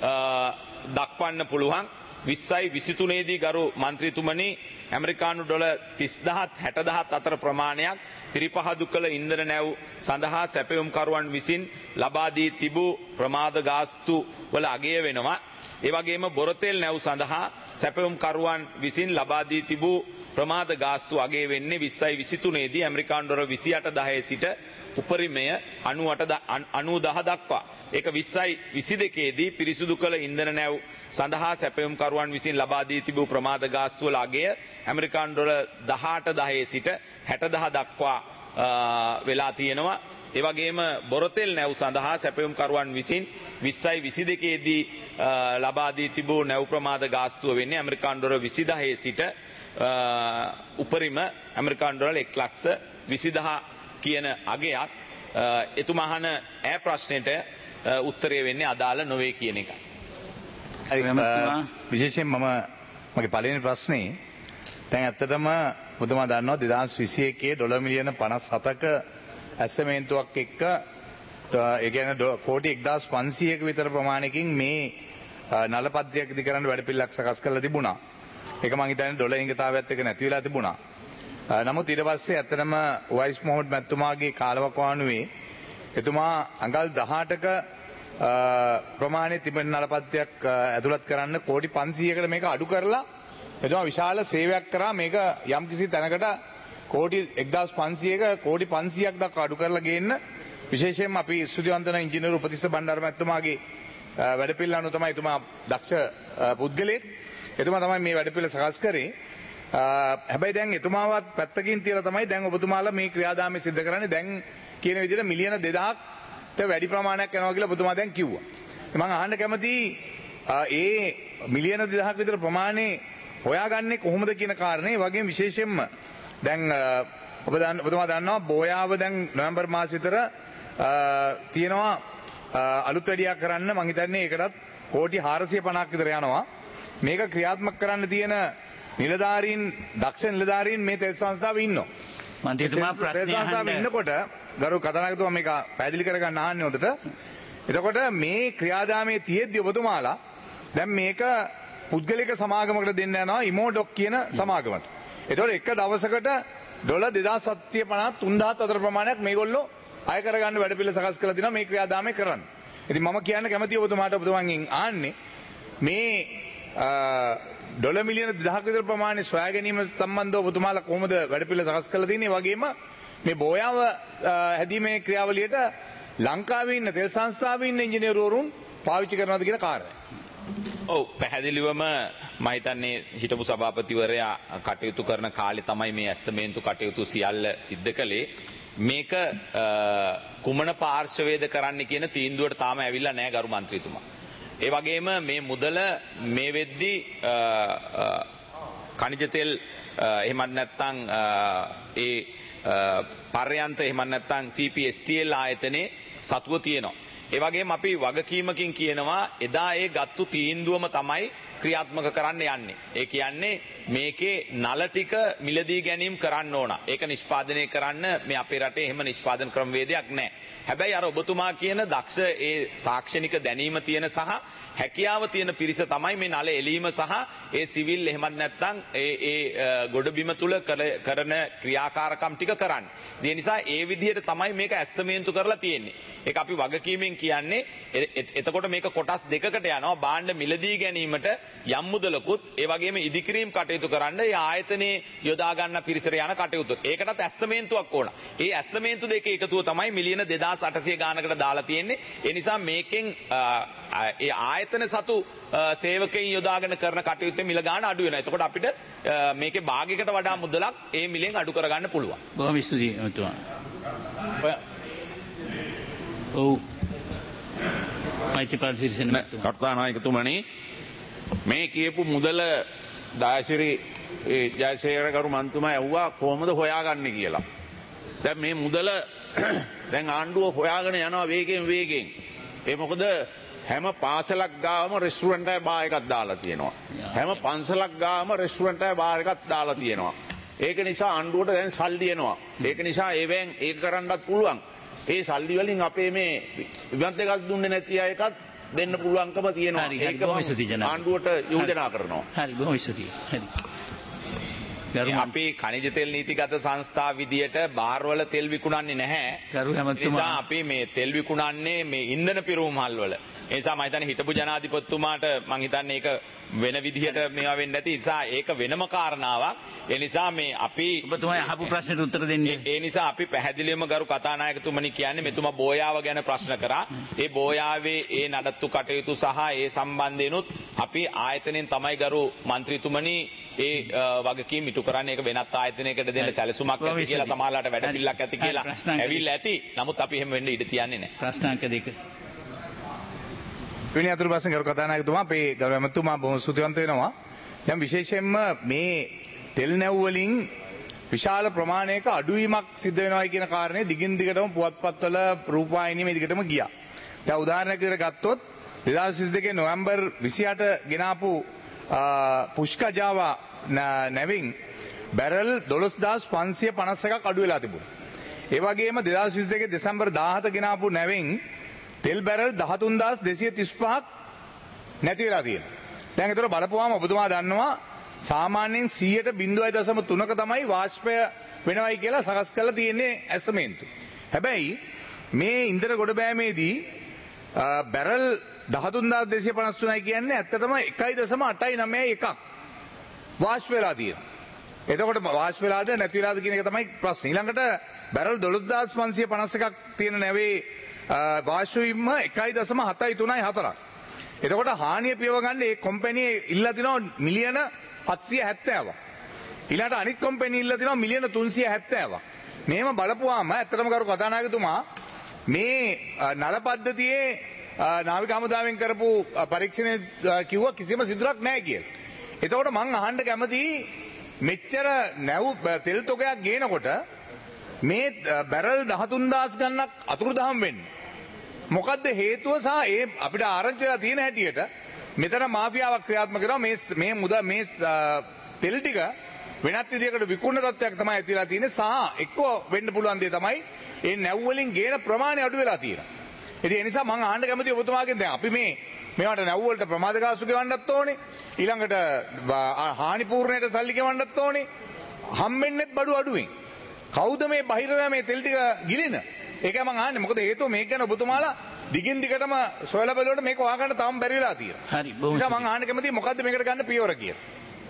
දක්වන්න පුළුවන්. විස්සයි විසිතුනේදී ගරු මන්ත්‍රීතුමනි ඇමරිකානු ඩොලර් තිස්දහත් හැටදහත් අතර ප්‍රමාණයක් පිරිපහදු කළ ඉන්ධන නැව් සඳහා සැපයුම්කරුවන් විසින් ලබා දී තිබූ ප්‍රමාද ගාස්තු වල අගය වෙනවා. ඒ වගේම බොරතෙල් නැව් සඳහා සැපයුම්කරුවන් විසින් ලබා දී තිබූ ප්‍රමාද ගාස්තු අගය වෙන්නේ විස්සයි විසිතුනේදී ඇමරිකානු ඩොලර් විසි අට දහය සිට උපරිමය අනූදහ දක්වා. ඒක විස්සයි විසි දෙකේදී පිරිසුදු කළ ඉන්ධන නැව් සඳහා සැපයුම්කරුවන් විසින් ලබා දී තිබූ ප්‍රමාද ගාස්තු වල අගය ඇමරිකානු ඩොලර් දහඅට දහය සිට හැටදහ දක්වා වෙලා තියෙනවා. ඒ වගේම බොරතෙල් නැව් සඳහා සැපයුම්කරුවන් විසින් විස්සයි විසි දෙකේදී ලබා දී තිබූ නැව් ප්‍රමාද ගාස්තුව වෙන්නේ ඇමරිකානු ඩොලර් විසිදහය සිට උපරිම ඇමරිකානු ඩොලර් එක් ලක්ෂ විසිදහ කියන අගයක්. එතුමා අහන ඈ ප්‍රශ්නෙට උත්තරය වෙන්නේ අදාළ නොවේ කියන එකයි. විශේෂයෙන් මම මගේ පළවෙනි ප්‍රශ්නේ දැන් ඇත්තටම ඔබතුමා දන්නවා දෙදාස් විසි එකේ ඩොලර් මිලියන පනස් හතක ඇස්සමේන්තුවක් එක්ක ඒ කියන්නේ කෝටි එක්දාස් පන්සීයක විතර ප්‍රමාණයකින් මේ නලපත්තියක් ඉදි කරන්න වැඩපිළිවෙලක් සකස් කරලා තිබුණා. ඒක මම හිතන්නේ ඩොලර් හිඟතාවයත් එක්ක නැති වෙලා තිබුණා. නමුත් ඊට පස්සේ ඇත්තටම වයිස් මොහොමඩ් මැතිතුමාගේ කාලවකවානුවේ එතුමා අඟල් දහඅටක ප්‍රමාණය තිබෙන නලපත්තියක් ඇතුළත් කරන්න කෝටි පන්සීයකට මේක අඩු කරලා එතුමා විශාල සේවයක් කරා. මේක යම්කිසි තැනකට කෝටි එක්දාස් පන්සීයක කෝටි පන්සීයක් දක්වා අඩු කරලා ගේන්න විශේෂයෙන්ම අපි ස්තුතිවන්ත වෙන ඉංජිනේරු උපතිස්ස බණ්ඩාර මැතිතුමාගේ වැඩපිළිවෙල අනුව තමයි එතුමා දක්ෂ පුද්ගලයෙක්. එතුමා තමයි මේ වැඩපිළිවෙල සකස් කරේ. හැබැයි දැන් එතුමාවත් පැත්තකින් තියලා තමයි දැන් ඔබතුමාලා මේ ක්‍රියාදාමය සිදු කරන්නේ. දැන් කියන විදිහට මිලියන දෙදහකට වැඩි ප්‍රමාණයක් යනවා කියලා ඔබතුමා දැන් කිව්වා. මම අහන්න කැමතියි ඒ මිලියන දෙදහක විතර ප්‍රමාණය හොයාගන්නේ කොහොමද කියන කාරණේ. ඒ වගේම විශේෂයෙන්ම දැන් ඔබ දන්න ඔබතුමා දන්නවා බෝයාව දැන් නොවැම්බර් මාස විතර තියෙනවා අලුත් වැඩියක් කරන්න. මම හිතන්නේ ඒකටත් කෝටි හාරසිය පනහක් විතර යනවා. මේක ක්‍රියාත්මක කරන්න තියෙන නිලධාරීන් දක්ෂ නිලධාරීන් මේ තෙල් සංස්ථාවේ ඉන්නවා. මන්ත්‍රීතුමා ප්‍රශ්නය අහන්න ඉන්නකොට ගරු කතානායකතුමා මේක පැහැදිලි කරගන්න අහන්නේ හොඳට. එතකොට මේ ක්‍රියාදාමයේ තියෙද්දි ඔබතුමාලා දැන් මේක පුද්ගලික සමාගමකට දෙන්න යනවා ඉමෝඩොක් කියන සමාගමට. එතකොට එක දවසකට ඩොලර් දෙදාස් සත්සිය පනහ තුන්දාස් අතර ප්‍රමාණයක් මේගොල්ලෝ අය කරගන්න වැඩපිළිවෙල සකස් කරලා තිනවා මේ ක්‍රියාදාමය කරන්න. ඉතින් මම කියන්න කැමතියි ඔබතුමාට ඔබතුමන්ගෙන් ආන්නේ මේ ඩොලර් මිලියන දෙදහක විතර ප්‍රමාණය සොයා ගැනීම සම්බන්ධව ඔබතුමාලා කොහොමද වැඩපිළිවෙල සකස් කරලා තියෙන්නේ? වගේම මේ බෝයාව හැදීමේ ක්‍රියාවලියට ලංකාවේ ඉන්න තෙල් සංස්ථාවේ ඉන්න ඉංජිනේරුවරුන් පාවිච්චි කරනවාද කියන කාරණය. ඔව් පැහැදිලිවම මම හිතන්නේ හිටපු සභාපතිවරයා කටයුතු කරන කාලේ තමයි මේ ඇස්තමේන්තු කටයුතු සියල්ල සිද්ධ කළේ. මේක කුමන පාර්ශවයේද කරන්න කියන තීන්දුවට තාම ඇවිල්ලා නැහැ ගරු මන්ත්‍රීතුමා. ඒ වගේම මේ මුදල මේ වෙද්දී खनिज तेल එහෙමත් නැත්නම් ඒ පර්යන්ත එහෙමත් නැත්නම් C P S T L ආයතනයේ සතුව තියෙනවා. ඒ වගේම අපි වගකීමකින් කියනවා එදා ඒ ගත්තු තීන්දුවම තමයි ක්‍රියාත්මක කරන්න යන්නේ. ඒ කියන්නේ මේකේ නල ටික මිලදී ගැනීම කරන්න ඕන. ඒක නිෂ්පාදනය කරන්න මේ අපේ රටේ එහෙම නිෂ්පාදන ක්‍රමවේදයක් නැහැ. හැබැයි අර ඔබතුමා කියන දක්ෂ ඒ තාක්ෂණික දැනීම තියෙන සහ හැකියාව තියෙන පිරිස තමයි මේ නල එලීම සහ ඒ සිවිල් එහෙමත් නැත්නම් ඒ ඒ ගොඩබිම තුල කරන ක්‍රියාකාරකම් ටික කරන්නේ. ඒ නිසා ඒ විදිහට තමයි මේක ඇස්තමේන්තු කරලා තියෙන්නේ. ඒක අපි වගකීමෙන් කියන්නේ එතකොට මේක කොටස් දෙකකට යනවා. භාණ්ඩ මිලදී ගැනීමට යම් මුදලකුත් ඒ වගේම ඉදිකිරීම් කටයුතු කරන්න ඒ ආයතනයේ යොදා ගන්න පිරිසට යන කටයුතු. ඒකටත් ඇස්තමේන්තුවක් ඕන. ඒ ඇස්තමේන්තු දෙක එකතුව තමයි මිලියන දෙදාස් අටසිය ගානකට දාලා තියෙන්නේ. ඒ නිසා මේකෙන් ඒ ආයතන සතු සේවකයන් යොදාගෙන කරන කටයුත්තේ මිල ගාන අඩු වෙනවා. එතකොට අපිට මේකේ භාගයකට වඩා මුදලක් ඒ මිලෙන් අඩු කරගන්න පුළුවන්. බොහොම ස්තුතියි මතුමා. ඔව්. මෛත්‍රීපාල සිරිසේන මතුමා. කර්තානායකතුමනි මේ කියපු මුදල දාශිරි ජයසේකර කරු මන්තුමා ඇහුවා කොහොමද හොයාගන්නේ කියලා. දැන් මේ මුදල දැන් ආණ්ඩුව හොයාගෙන යනවා වේගෙන් වේගෙන්. ඒ මොකද හැම පාසලක් ගාවම රෙස්ටුරන්ට් එකක් බාර් එකක් දාලා තියෙනවා. හැම පන්සලක් ගාවම රෙස්ටුරන්ට් එකක් බාර් එකක් දාලා තියෙනවා. ඒක නිසා ආණ්ඩුවට දැන් සල්ලි එනවා. ඒක නිසා ඒවෙන් ඒක කරන්නත් පුළුවන්. ඒ සල්ලි වලින් අපේ මේ විභාග එකක් දුන්නේ නැති අයටත් දෙන්න පුළුවන්කම තියෙනවා. ඒක ආණ්ඩුවට යෝජනා කරනවා. හරි බොහොම ස්තුතියි. හරි. අපි खनिज तेल නීතිගත සංස්ථා විදියට බාර්වල තෙල් විකුණන්නේ නැහැ. ගරු හැමතුමා. නිසා අපි මේ තෙල් විකුණන්නේ මේ ඉන්ධන පිරවුම් හල්වල. ඒ නිසා මම හිතන්නේ හිටපු ජනාධිපතිතුමාට මම හිතන්නේ ඒක වෙන විදිහට මේවා වෙන්නේ නැති නිසා ඒක වෙනම කාරණාවක්. ඒ නිසා මේ අපි ඔබතුමා අහපු ප්‍රශ්නෙට උත්තර දෙන්න. ඒ නිසා අපි පැහැදිලිවම ගරු කතානායකතුමනි කියන්නේ මෙතුමා බෝයාව ගැන ප්‍රශ්න කරා. ඒ බෝයාවේ ඒ නඩත්තු කටයුතු සහ ඒ සම්බන්ධයෙන්ුත් අපි ආයතනයෙන් තමයි ගරු മന്ത്രിතුමනි ඒ වගකීම් ඉටු කරන්නේ. ඒක වෙනත් ආයතනයකට දෙන්න සැලසුමක් ඇති කියලා සමාජලාට වැඩ පිළිලක් ඇති කියලා ඇවිල්ලා ඇති. නමුත් අපි එහෙම වෙන්න ඉඩ තියන්නේ නැහැ. ප්‍රශ්නාංක දෙක. වෙන අතුරු ප්‍රශ්න කරු කතානායකතුමා අපේ ගරු ඇමතුමා බොහොම ස්තුතිවන්ත වෙනවා. දැන් විශේෂයෙන්ම මේ තෙල් නැව් වලින් විශාල ප්‍රමාණයක අඩුවීමක් සිද්ධ වෙනවායි කියන කාරණේ දිගින් දිගටම පුවත්පත්වල රූපවාහිනියේ මේ දිගටම ගියා. දැන් උදාහරණයක් විදිහට ගත්තොත් දෙදාස් විසි දෙකේ නොවැම්බර් විසිඅට ගෙනාපු පුෂ්කා ජාවා නැවින් බැරල් දොළොස්දාස් පන්සිය පනස් එකක් අඩු වෙලා තිබුණා. ඒ වගේම දෙදාස් විසි දෙකේ දෙසැම්බර් දාහත ගෙනාපු නැවින් තෙල් බැරල් දහතුන්දාස් දෙසිය තිස් පහක් නැති වෙලා තියෙනවා. දැන් ඒතර බලපුවාම ඔබතුමා දන්නවා සාමාන්‍යයෙන් සීයට බිංදුවයි දශම තුනක තමයි වාෂ්පය වෙනවයි කියලා සකස් කරලා තියෙන්නේ ඇස්තමේන්තු. හැබැයි මේ ඉන්ධන ගොඩබෑමේදී බැරල් දහතුන්දාස් දෙසිය පනස් තුනයි කියන්නේ ඇත්තටම එකයි දශම අටයි නවය එකක් වාෂ්ප වෙලා තියෙනවා. එතකොට වාෂ්ප වෙලාද නැති වෙලාද කියන එක තමයි ප්‍රශ්නේ. ඊළඟට බැරල් දොළොස්දාස් පන්සිය පනස් එකක් තියෙන නැවේ වාෂ්ප වීම එකයි දශම හතයි තුනයි හතරක්. එතකොට හානිය පියව ගන්න ඒ කොම්පැනි ඉල්ලා තිනවා මිලියන හත්සිය හැත්තෑවක්. ඊළඟට අනිත් කොම්පැනි ඉල්ලා තිනවා මිලියන තුන්සිය හැත්තෑවක්. මේව බලපුවාම ඇත්තටම කරු කතානායකතුමා මේ නල පද්ධතියේ නාවික හමුදාවෙන් කරපු පරීක්ෂණය කිව්ව කිසිම සිදුරක් නැහැ කියලා. එතකොට මං අහන්න කැමතියි මෙච්චර නැව් තෙල් තොගයක් ගේනකොට මේ බැරල් දහතුන්දාස් ගණනක් අතුරුදහන් වෙන්නේ. මොකද්ද හේතුව සහ ඒ අපිට ආරංචි වෙලා තියෙන හැටියට මෙතන මාෆියාවක් ක්‍රියාත්මක කරනවා. මේ මේ මුද මේ තෙල් ටික වෙනත් විදිහකට විකුණන තත්ත්වයක් තමයි ඇතිලා තියෙන්නේ සහ එක්කෝ වෙන්න පුළුවන් දේ තමයි ඒ නැව් වලින් ගේන ප්‍රමාණය අඩු වෙලා තියෙනවා. ඉතින් ඒ නිසා මම අහන්න කැමතියි ඔබතුමාගෙන් දැන් අපි මේ මේවට නැව් වලට ප්‍රමාද ගාස්තු ගෙවන්නත් ඕනේ. ඊළඟට හානි පූර්ණයට සල්ලි ගෙවන්නත් ඕනේ. හම්බෙන්නෙත් බඩු අඩුවෙන්. කවුද මේ බහිරවැය මේ තෙල් ටික ගිලින? ඒකයි මම අහන්නේ. මොකද හේතුව මේක ගැන ඔබතුමාලා දිගින් දිගටම සොයලා බලනකොට මේක හොයාගන්න තාම බැරි වෙලා තියෙනවා. හරි බොහොම. නිසා මම අහන්න කැමතියි මොකද්ද මේකට ගන්න පියවර කියලා.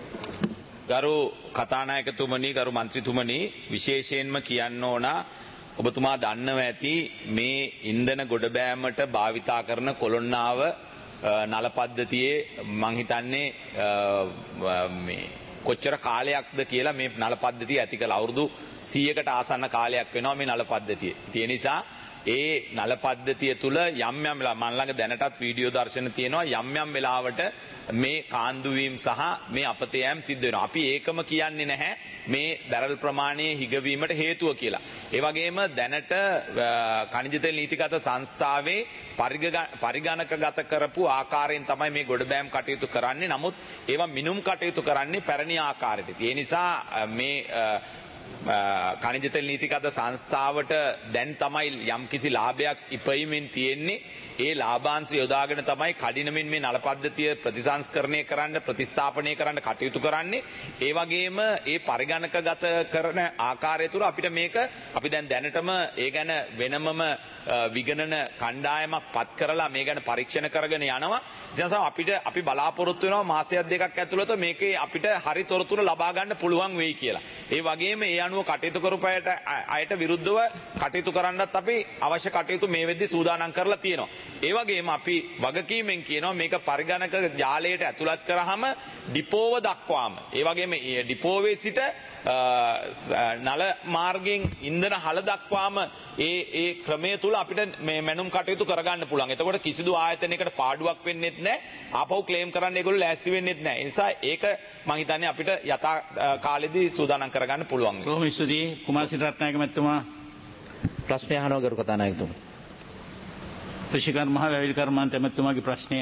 ගරු කතානායකතුමනි ගරු මන්ත්‍රීතුමනි විශේෂයෙන්ම කියන්න ඕන ඔබතුමා දන්නව ඇති මේ ඉන්ධන ගොඩබෑමට භාවිතා කරන කොළොන්නාව නල පද්ධතියේ මං හිතන්නේ මේ කොච්චර කාලයක්ද කියලා මේ නල පද්ධතිය ඇති කළ අවුරුදු සීයකට ආසන්න කාලයක් වෙනවා මේ නල පද්ධතිය. ඒ නිසා ඒ නල පද්ධතිය තුල යම් යම් වෙලා මන් ළඟ දැනටත් වීඩියෝ දර්ශන තියෙනවා යම් යම් වෙලාවට මේ කාන්දු වීම සහ මේ අපතයම් සිද්ධ වෙනවා. අපි ඒකම කියන්නේ නැහැ මේ බැරල් ප්‍රමාණයේ හිගවීමට හේතුව කියලා. ඒ වගේම දැනට ඛනිජ තෙල් නීතිගත සංස්ථාවේ පරිගණකගත කරපු ආකාරයෙන් තමයි මේ ගොඩබෑම් කටයුතු කරන්නේ. නමුත් ඒවා මිනුම් කටයුතු කරන්නේ පැරණි ආකාරයට. ඒ නිසා මේ ඛනිජ තෙල් නීතිගත සංස්ථාවට දැන් තමයි යම්කිසි ලාභයක් ඉපයීමෙන් තියෙන්නේ. ඒ ලාභාංශ යොදාගෙන තමයි කඩිනමින් මේ නල පද්ධතිය ප්‍රතිසංස්කරණය කරන්න ප්‍රතිස්ථාපනය කරන්න කටයුතු කරන්නේ. ඒ වගේම ඒ පරිගණකගත කරන ආකාරය තුළ අපිට මේක අපි දැන් දැනටම ඒ ගැන වෙනමම විගණන කණ්ඩායමක් පත් කරලා මේ ගැන පරීක්ෂණ කරගෙන යනවා. ඒ නිසා අපිට අපි බලාපොරොත්තු වෙනවා මාසයක් දෙකක් ඇතුළත මේකේ අපිට හරි තොරතුරු ලබා ගන්න පුළුවන් වෙයි කියලා. ඒ වගේම ඒ අනුව කටයුතු කරපු අයට අයට විරුද්ධව කටයුතු කරන්නත් අපි අවශ්‍ය කටයුතු මේ වෙද්දි සූදානම් කරලා තියෙනවා. ඒ වගේම අපි වගකීමෙන් කියනවා මේක පරිගණක ජාලයට ඇතුළත් කරාම ඩිපෝව දක්වාම ඒ වගේම ඩිපෝවේ සිට නල මාර්ගයෙන් ඉන්ධන හල දක්වාම ඒ ඒ ක්‍රමය තුල අපිට මේ මැනුම් කටයුතු කරගන්න පුළුවන්. එතකොට කිසිදු ආයතනයකට පාඩුවක් වෙන්නෙත් නැහැ. ආපහු ක්ලේම් කරන්න ඒගොල්ලෝ ලෑස්ති වෙන්නෙත් නැහැ. ඒ නිසා ඒක මම හිතන්නේ අපිට යථා කාලෙදී සූදානම් කරගන්න පුළුවන්. කොහොම ස්තුතියි කුමාර සිරත්නායක මැතිතුමා. ප්‍රශ්නය අහනවා ගරු කතානායකතුමා. කෘෂිකර්ම මහ වැවිලි කර්මාන්ත මැතිතුමාගේ ප්‍රශ්නය.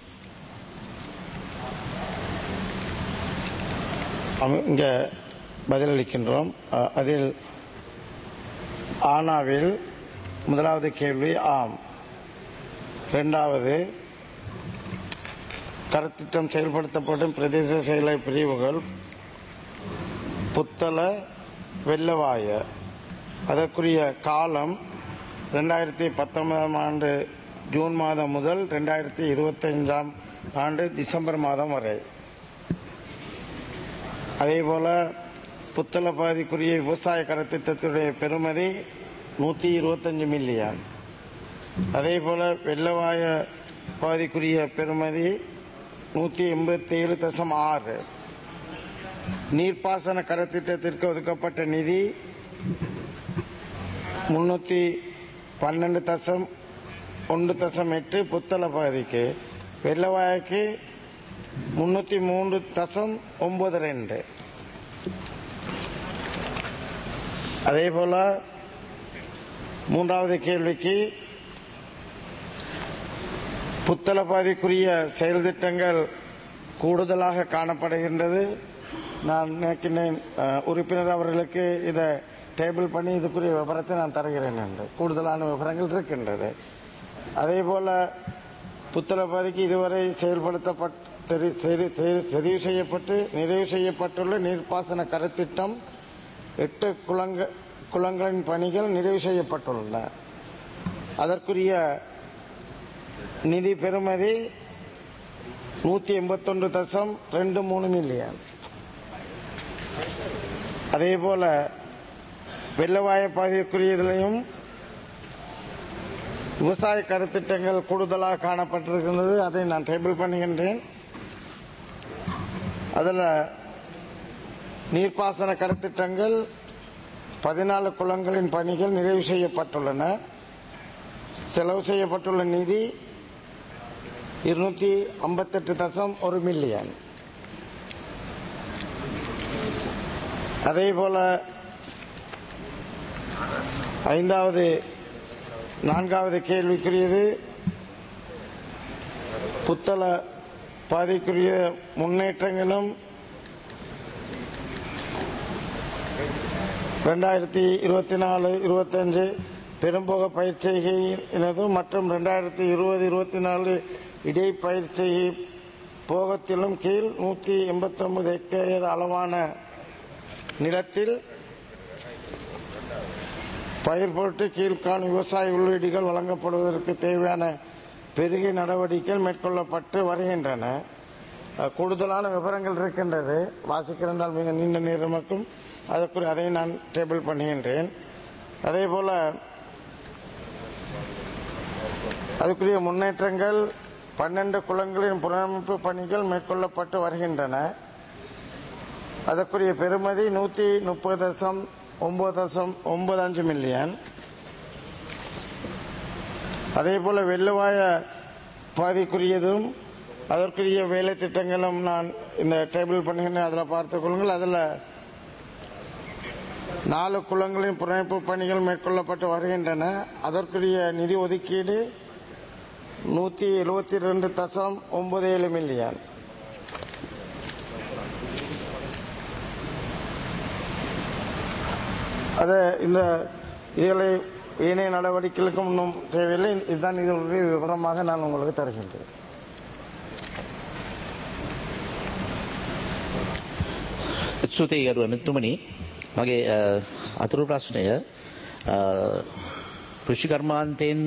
இங்கே பதிலளிக்கின்றோம். அதில் ஆனாவில் முதலாவது கேள்வி ஆம். இரண்டாவது கருத்திட்டம் செயல்படுத்தப்படும் பிரதேச செயலை பிரிவுகள் புத்தள வெள்ளவாய அதற்குரிய காலம் ரெண்டாயிரத்தி பத்தொன்பதாம் ஆண்டு ஜூன் மாதம் முதல் ரெண்டாயிரத்தி இருபத்தைந்தாம் ஆண்டு டிசம்பர் மாதம் வரை. அதேபோல புத்தள பகுதிக்குரிய விவசாய கருத்திட்டத்துடைய பெறுமதி நூற்றி இருபத்தஞ்சு மில்லியன். அதேபோல வெள்ளவாய பகுதிக்குரிய பெறுமதி நூற்றி எண்பத்தி ஏழு தசம் ஆறு. நீர்ப்பாசன கருத்திட்டத்திற்கு ஒதுக்கப்பட்ட நிதி முன்னூற்றி பன்னெண்டு தசம் ஒன்று தசம் எட்டு புத்தள பகுதிக்கு, வெள்ளவாய்க்கு முன்னூற்றி மூன்று தசம் ஒன்பது ரெண்டு. அதே போல மூன்றாவது கேள்விக்கு புத்தள பகுதிக்குரிய செயல் திட்டங்கள் கூடுதலாக காணப்படுகின்றது. நான் நினைக்கிறேன் உறுப்பினர் அவர்களுக்கு இதை டேபிள் பண்ணி இதுக்குரிய விவரத்தை நான் தருகிறேன் என்று கூடுதலான விவரங்கள் இருக்கின்றது. அதே போல புத்தள பகுதிக்கு இதுவரை செயல்படுத்தப்பட்ட தெரிவு செய்யப்பட்டு நிறைவு செய்யப்பட்டுள்ள நீர்ப்பாசன கருத்திட்டம் எட்டு குளங்க குளங்களின் பணிகள் நிறைவு செய்யப்பட்டுள்ளன. அதற்குரிய நிதி பெறுமதி நூற்றி எண்பத்தொன்று தசம் ரெண்டு மூணு மில்லியன். அதே போல வெள்ளவாய பகுதிக்குரியதிலையும் விவசாய கருத்திட்டங்கள் கூடுதலாக காணப்பட்டிருக்கின்றது. அதை நான் டேபிள் பண்ணுகின்றேன். அதில் நீர்ப்பாசன கருத்திட்டங்கள் பதினாலு குளங்களின் பணிகள் நிறைவு செய்யப்பட்டுள்ளன. செலவு செய்யப்பட்டுள்ள நிதி இருநூற்றி ஐம்பத்தெட்டு தசம் ஒரு மில்லியன். அதே போல ஐந்தாவது நான்காவது கேள்விக்குரியது புத்தள பாதைக்குரிய முன்னேற்றங்களும் ரெண்டாயிரத்தி இருபத்தி நாலு இருபத்தஞ்சு பெரும்போக பயிர்ச்செய்கையினதும் மற்றும் ரெண்டாயிரத்தி இருபது இருபத்தி நாலு இடை பயிர்ச்செய்கை போகத்திலும் கீழ் நூற்றி எண்பத்தி ஒன்பது ஹெக்டேயர் அளவான நிலத்தில் பயிர் போட்டு கீழ்காணும் விவசாய உள்ளீடுகள் வழங்கப்படுவதற்கு தேவையான பெருகிய நடவடிக்கைகள் மேற்கொள்ளப்பட்டு வருகின்றன. கூடுதலான விவரங்கள் இருக்கின்றது. வாசிக்கிறதால் மிக நீண்ட நேரமாக்கும். அதற்குரிய அதை நான் டேபிள் பண்ணுகின்றேன். அதே போல அதுக்குரிய முன்னேற்றங்கள் பன்னெண்டு குளங்களின் புனரமைப்பு பணிகள் மேற்கொள்ளப்பட்டு வருகின்றன. அதற்குரிய பெறுமதி நூற்றி முப்பது தசம் ஒன்பது தசம் ஒன்பது அஞ்சு மில்லியன். அதேபோல வெள்ளவாய பாதிக்குரியதும் அதற்குரிய வேலை திட்டங்களும் நான் இந்த டேபிள் பண்ணுகிறேன், அதில் பார்த்துக் கொள்ளுங்கள். அதில் நாலு குளங்களின் புனரமைப்பு பணிகள் மேற்கொள்ளப்பட்டு வருகின்றன. அதற்குரிய நிதி ஒதுக்கீடு நூற்றி எழுபத்தி ரெண்டு தசம் ஒன்பது ஏழு மில்லியன். அது இந்த இதுகளை ஏனைய நடவடிக்கைகளுக்கும் இன்னும் தேவையில்லை. இதுதான் இதனுடைய விவரமாக நான் உங்களுக்கு தருகின்றேன். ස්තුතියි ගරු ඇමතුමනි, මගේ අතුරු ප්‍රශ්නය කෘෂි කර්මාන්තයෙන්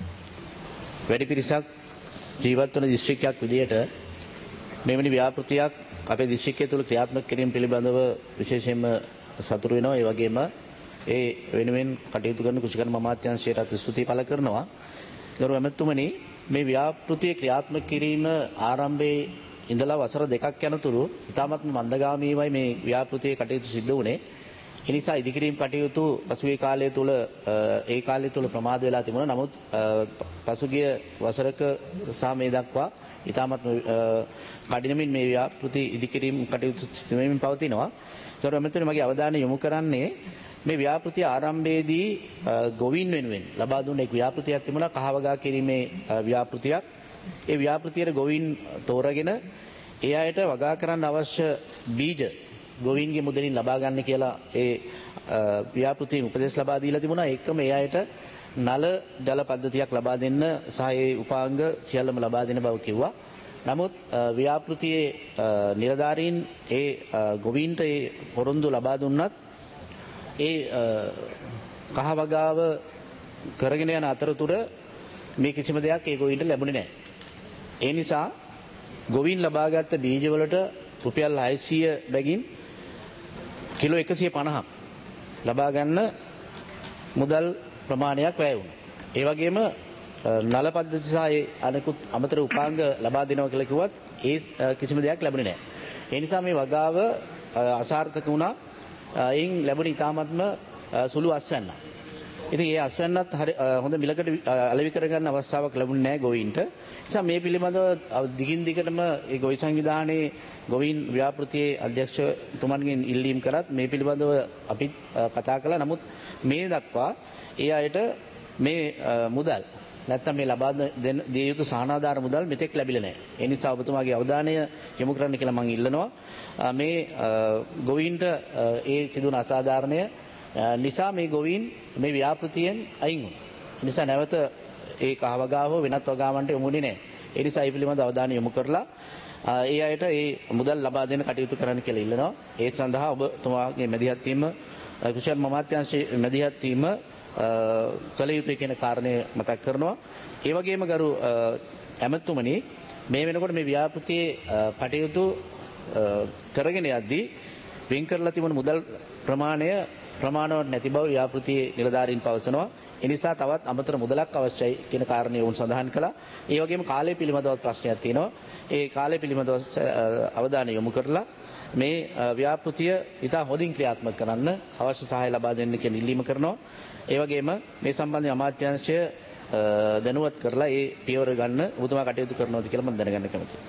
වැඩි පිරිසක් ජීවත් වන දිස්ත්‍රික්කයක් විදිහට මෙවැනි ව්‍යාපෘතියක් අපේ දිස්ත්‍රික්කය තුළ ක්‍රියාත්මක කිරීම පිළිබඳව විශේෂයෙන්ම සතුටු වෙනවා. ඒ වගේම ඒ වෙනුවෙන් කටයුතු කරන කෘෂි කර්ම අමාත්‍යාංශයට ස්තුති පළ කරනවා. ගරු ඇමතුමනි, මේ ව්‍යාපෘතිය ක්‍රියාත්මක කිරීම ආරම්භයේ ඉඳලා වසර දෙකක් යනතුරු ඉතාමත්ම මන්දගාමීවයි මේ ව්‍යාපෘතියේ කටයුතු සිද්ධ වුණේ. ඒ නිසා ඉදිකිරීම් කටයුතු පසුගිය කාලය තුල ඒ කාලය තුල ප්‍රමාද වෙලා තිබුණා. නමුත් පසුගිය වසරක සහ මේ දක්වා ඉතාමත්ම කඩිනමින් මේ ව්‍යාපෘති ඉදිකිරීම් කටයුතු සිදු වෙමින් පවතිනවා. ඒතර මෙතන මගේ අවධානය යොමු කරන්නේ මේ ව්‍යාපෘතිය ආරම්භයේදී ගොවීන් වෙනුවෙන් ලබා දුන්න එක් ව්‍යාපෘතියක් තිබුණා, කහවගා කිරීමේ ව්‍යාපෘතියක්. ඒ ව්‍යාපෘතියේ ගොවීන් තෝරගෙන ඒ අයට වගා කරන්න අවශ්‍ය බීජ ගොවීන්ගේ මුදලින් ලබා ගන්න කියලා ඒ ව්‍යාපෘතියෙන් උපදෙස් ලබා දීලා තිබුණා. ඒකම ඒ අයට නල ජල පද්ධතියක් ලබා දෙන්න සහ ඒ උපාංග සියල්ලම ලබා දෙන බව කිව්වා. නමුත් ව්‍යාපෘතියේ නිලධාරීන් ඒ ගොවීන්ට ඒ පොරොන්දු ලබා දුන්නත් ඒ කහවගාව කරගෙන යන අතරතුර මේ කිසිම දෙයක් ඒ ගොවීන්ට ලැබුණේ නැහැ. ඒ නිසා ගොවීන් ලබාගත් බීජවලට රුපියල් හයසිය බැගින් කිලෝ එකසිය පනහක් ලබා ගන්න මුදල් ප්‍රමාණයක් වැය වුණා. ඒ වගේම නල පද්ධති සහ අනෙකුත් අමතර උපාංග ලබා දෙනවා කියලා කිව්වත් ඒ කිසිම දෙයක් ලැබුණේ නැහැ. ඒ නිසා මේ වගාව අසාර්ථක වුණා. එයින් ලැබුණ ඉතාමත්ම සුළු අස්වැන්න. ඉතින් ඒ අස්වැන්නත් හරි හොඳ මිලකට අලෙවි කරගන්න අවස්ථාවක් ලැබුණේ නැහැ ගොවීන්ට. නිසා මේ පිළිබඳව දිගින් දිගටම ඒ ගොවි සංවිධානයේ ගොවීන් ව්‍යාපෘතියේ අධ්‍යක්ෂතුමන්ගෙන් ඉල්ලීම් කරත් මේ පිළිබඳව අපි කතා කළා. නමුත් මේ දක්වා ඒ අයට මේ මුදල් නැත්තම් මේ ලබා දෙන දිය යුතු සහනාධාර මුදල් මෙතෙක් ලැබිලා නැහැ. ඒ නිසා ඔබතුමාගේ අවධානය යොමු කරන්න කියලා මම ඉල්ලනවා. මේ ගොවීන්ට ඒ සිදුවන අසාධාරණය නිසා මේ ගොවීන් මේ ව්‍යාපෘතියෙන් අයින් වුණා. ඒ නිසා නැවත ඒ කහවගාව හෝ වෙනත් වගාවන්ට යොමුුනේ නැහැ. ඒ නිසා ඒ පිළිබඳව අවධානය යොමු කරලා ඒ අයට ඒ මුදල් ලබා දෙන්න කටයුතු කරන්න කියලා ඉල්ලනවා. ඒ සඳහා ඔබතුමාගේ මැදිහත් වීම කෘෂි අමාත්‍යාංශයේ මැදිහත් වීම කළ යුතුයි කියන කාරණය මතක් කරනවා. ඒ වගේම ගරු ඇමතුමනි, මේ වෙනකොට මේ ව්‍යාපෘතියේ කටයුතු කරගෙන යද්දී වෙන් කරලා තිබුණු මුදල් ප්‍රමාණය ප්‍රමාණවත් නැති බව ව්‍යාපෘතියේ නිලධාරීන් පවසනවා. ඒ නිසා තවත් අමතර මුදලක් අවශ්‍යයි කියන කාරණය වුන් සඳහන් කළා. ඒ වගේම කාලය පිළිබඳව ප්‍රශ්නයක් තියෙනවා. ඒ කාලය පිළිබඳව අවධානය යොමු කරලා මේ ව්‍යාපෘතිය ඉතා හොඳින් ක්‍රියාත්මක කරන්න අවශ්‍ය සහාය ලබා දෙන්න කියන ඉල්ලීම කරනවා. ඒ වගේම මේ සම්බන්ධයෙන් අමාත්‍යාංශය දැනුවත් කරලා ඒ පියවර ගන්න ඔබතුමා කටයුතු කරනවාද කියලා මම දැනගන්න කැමතියි.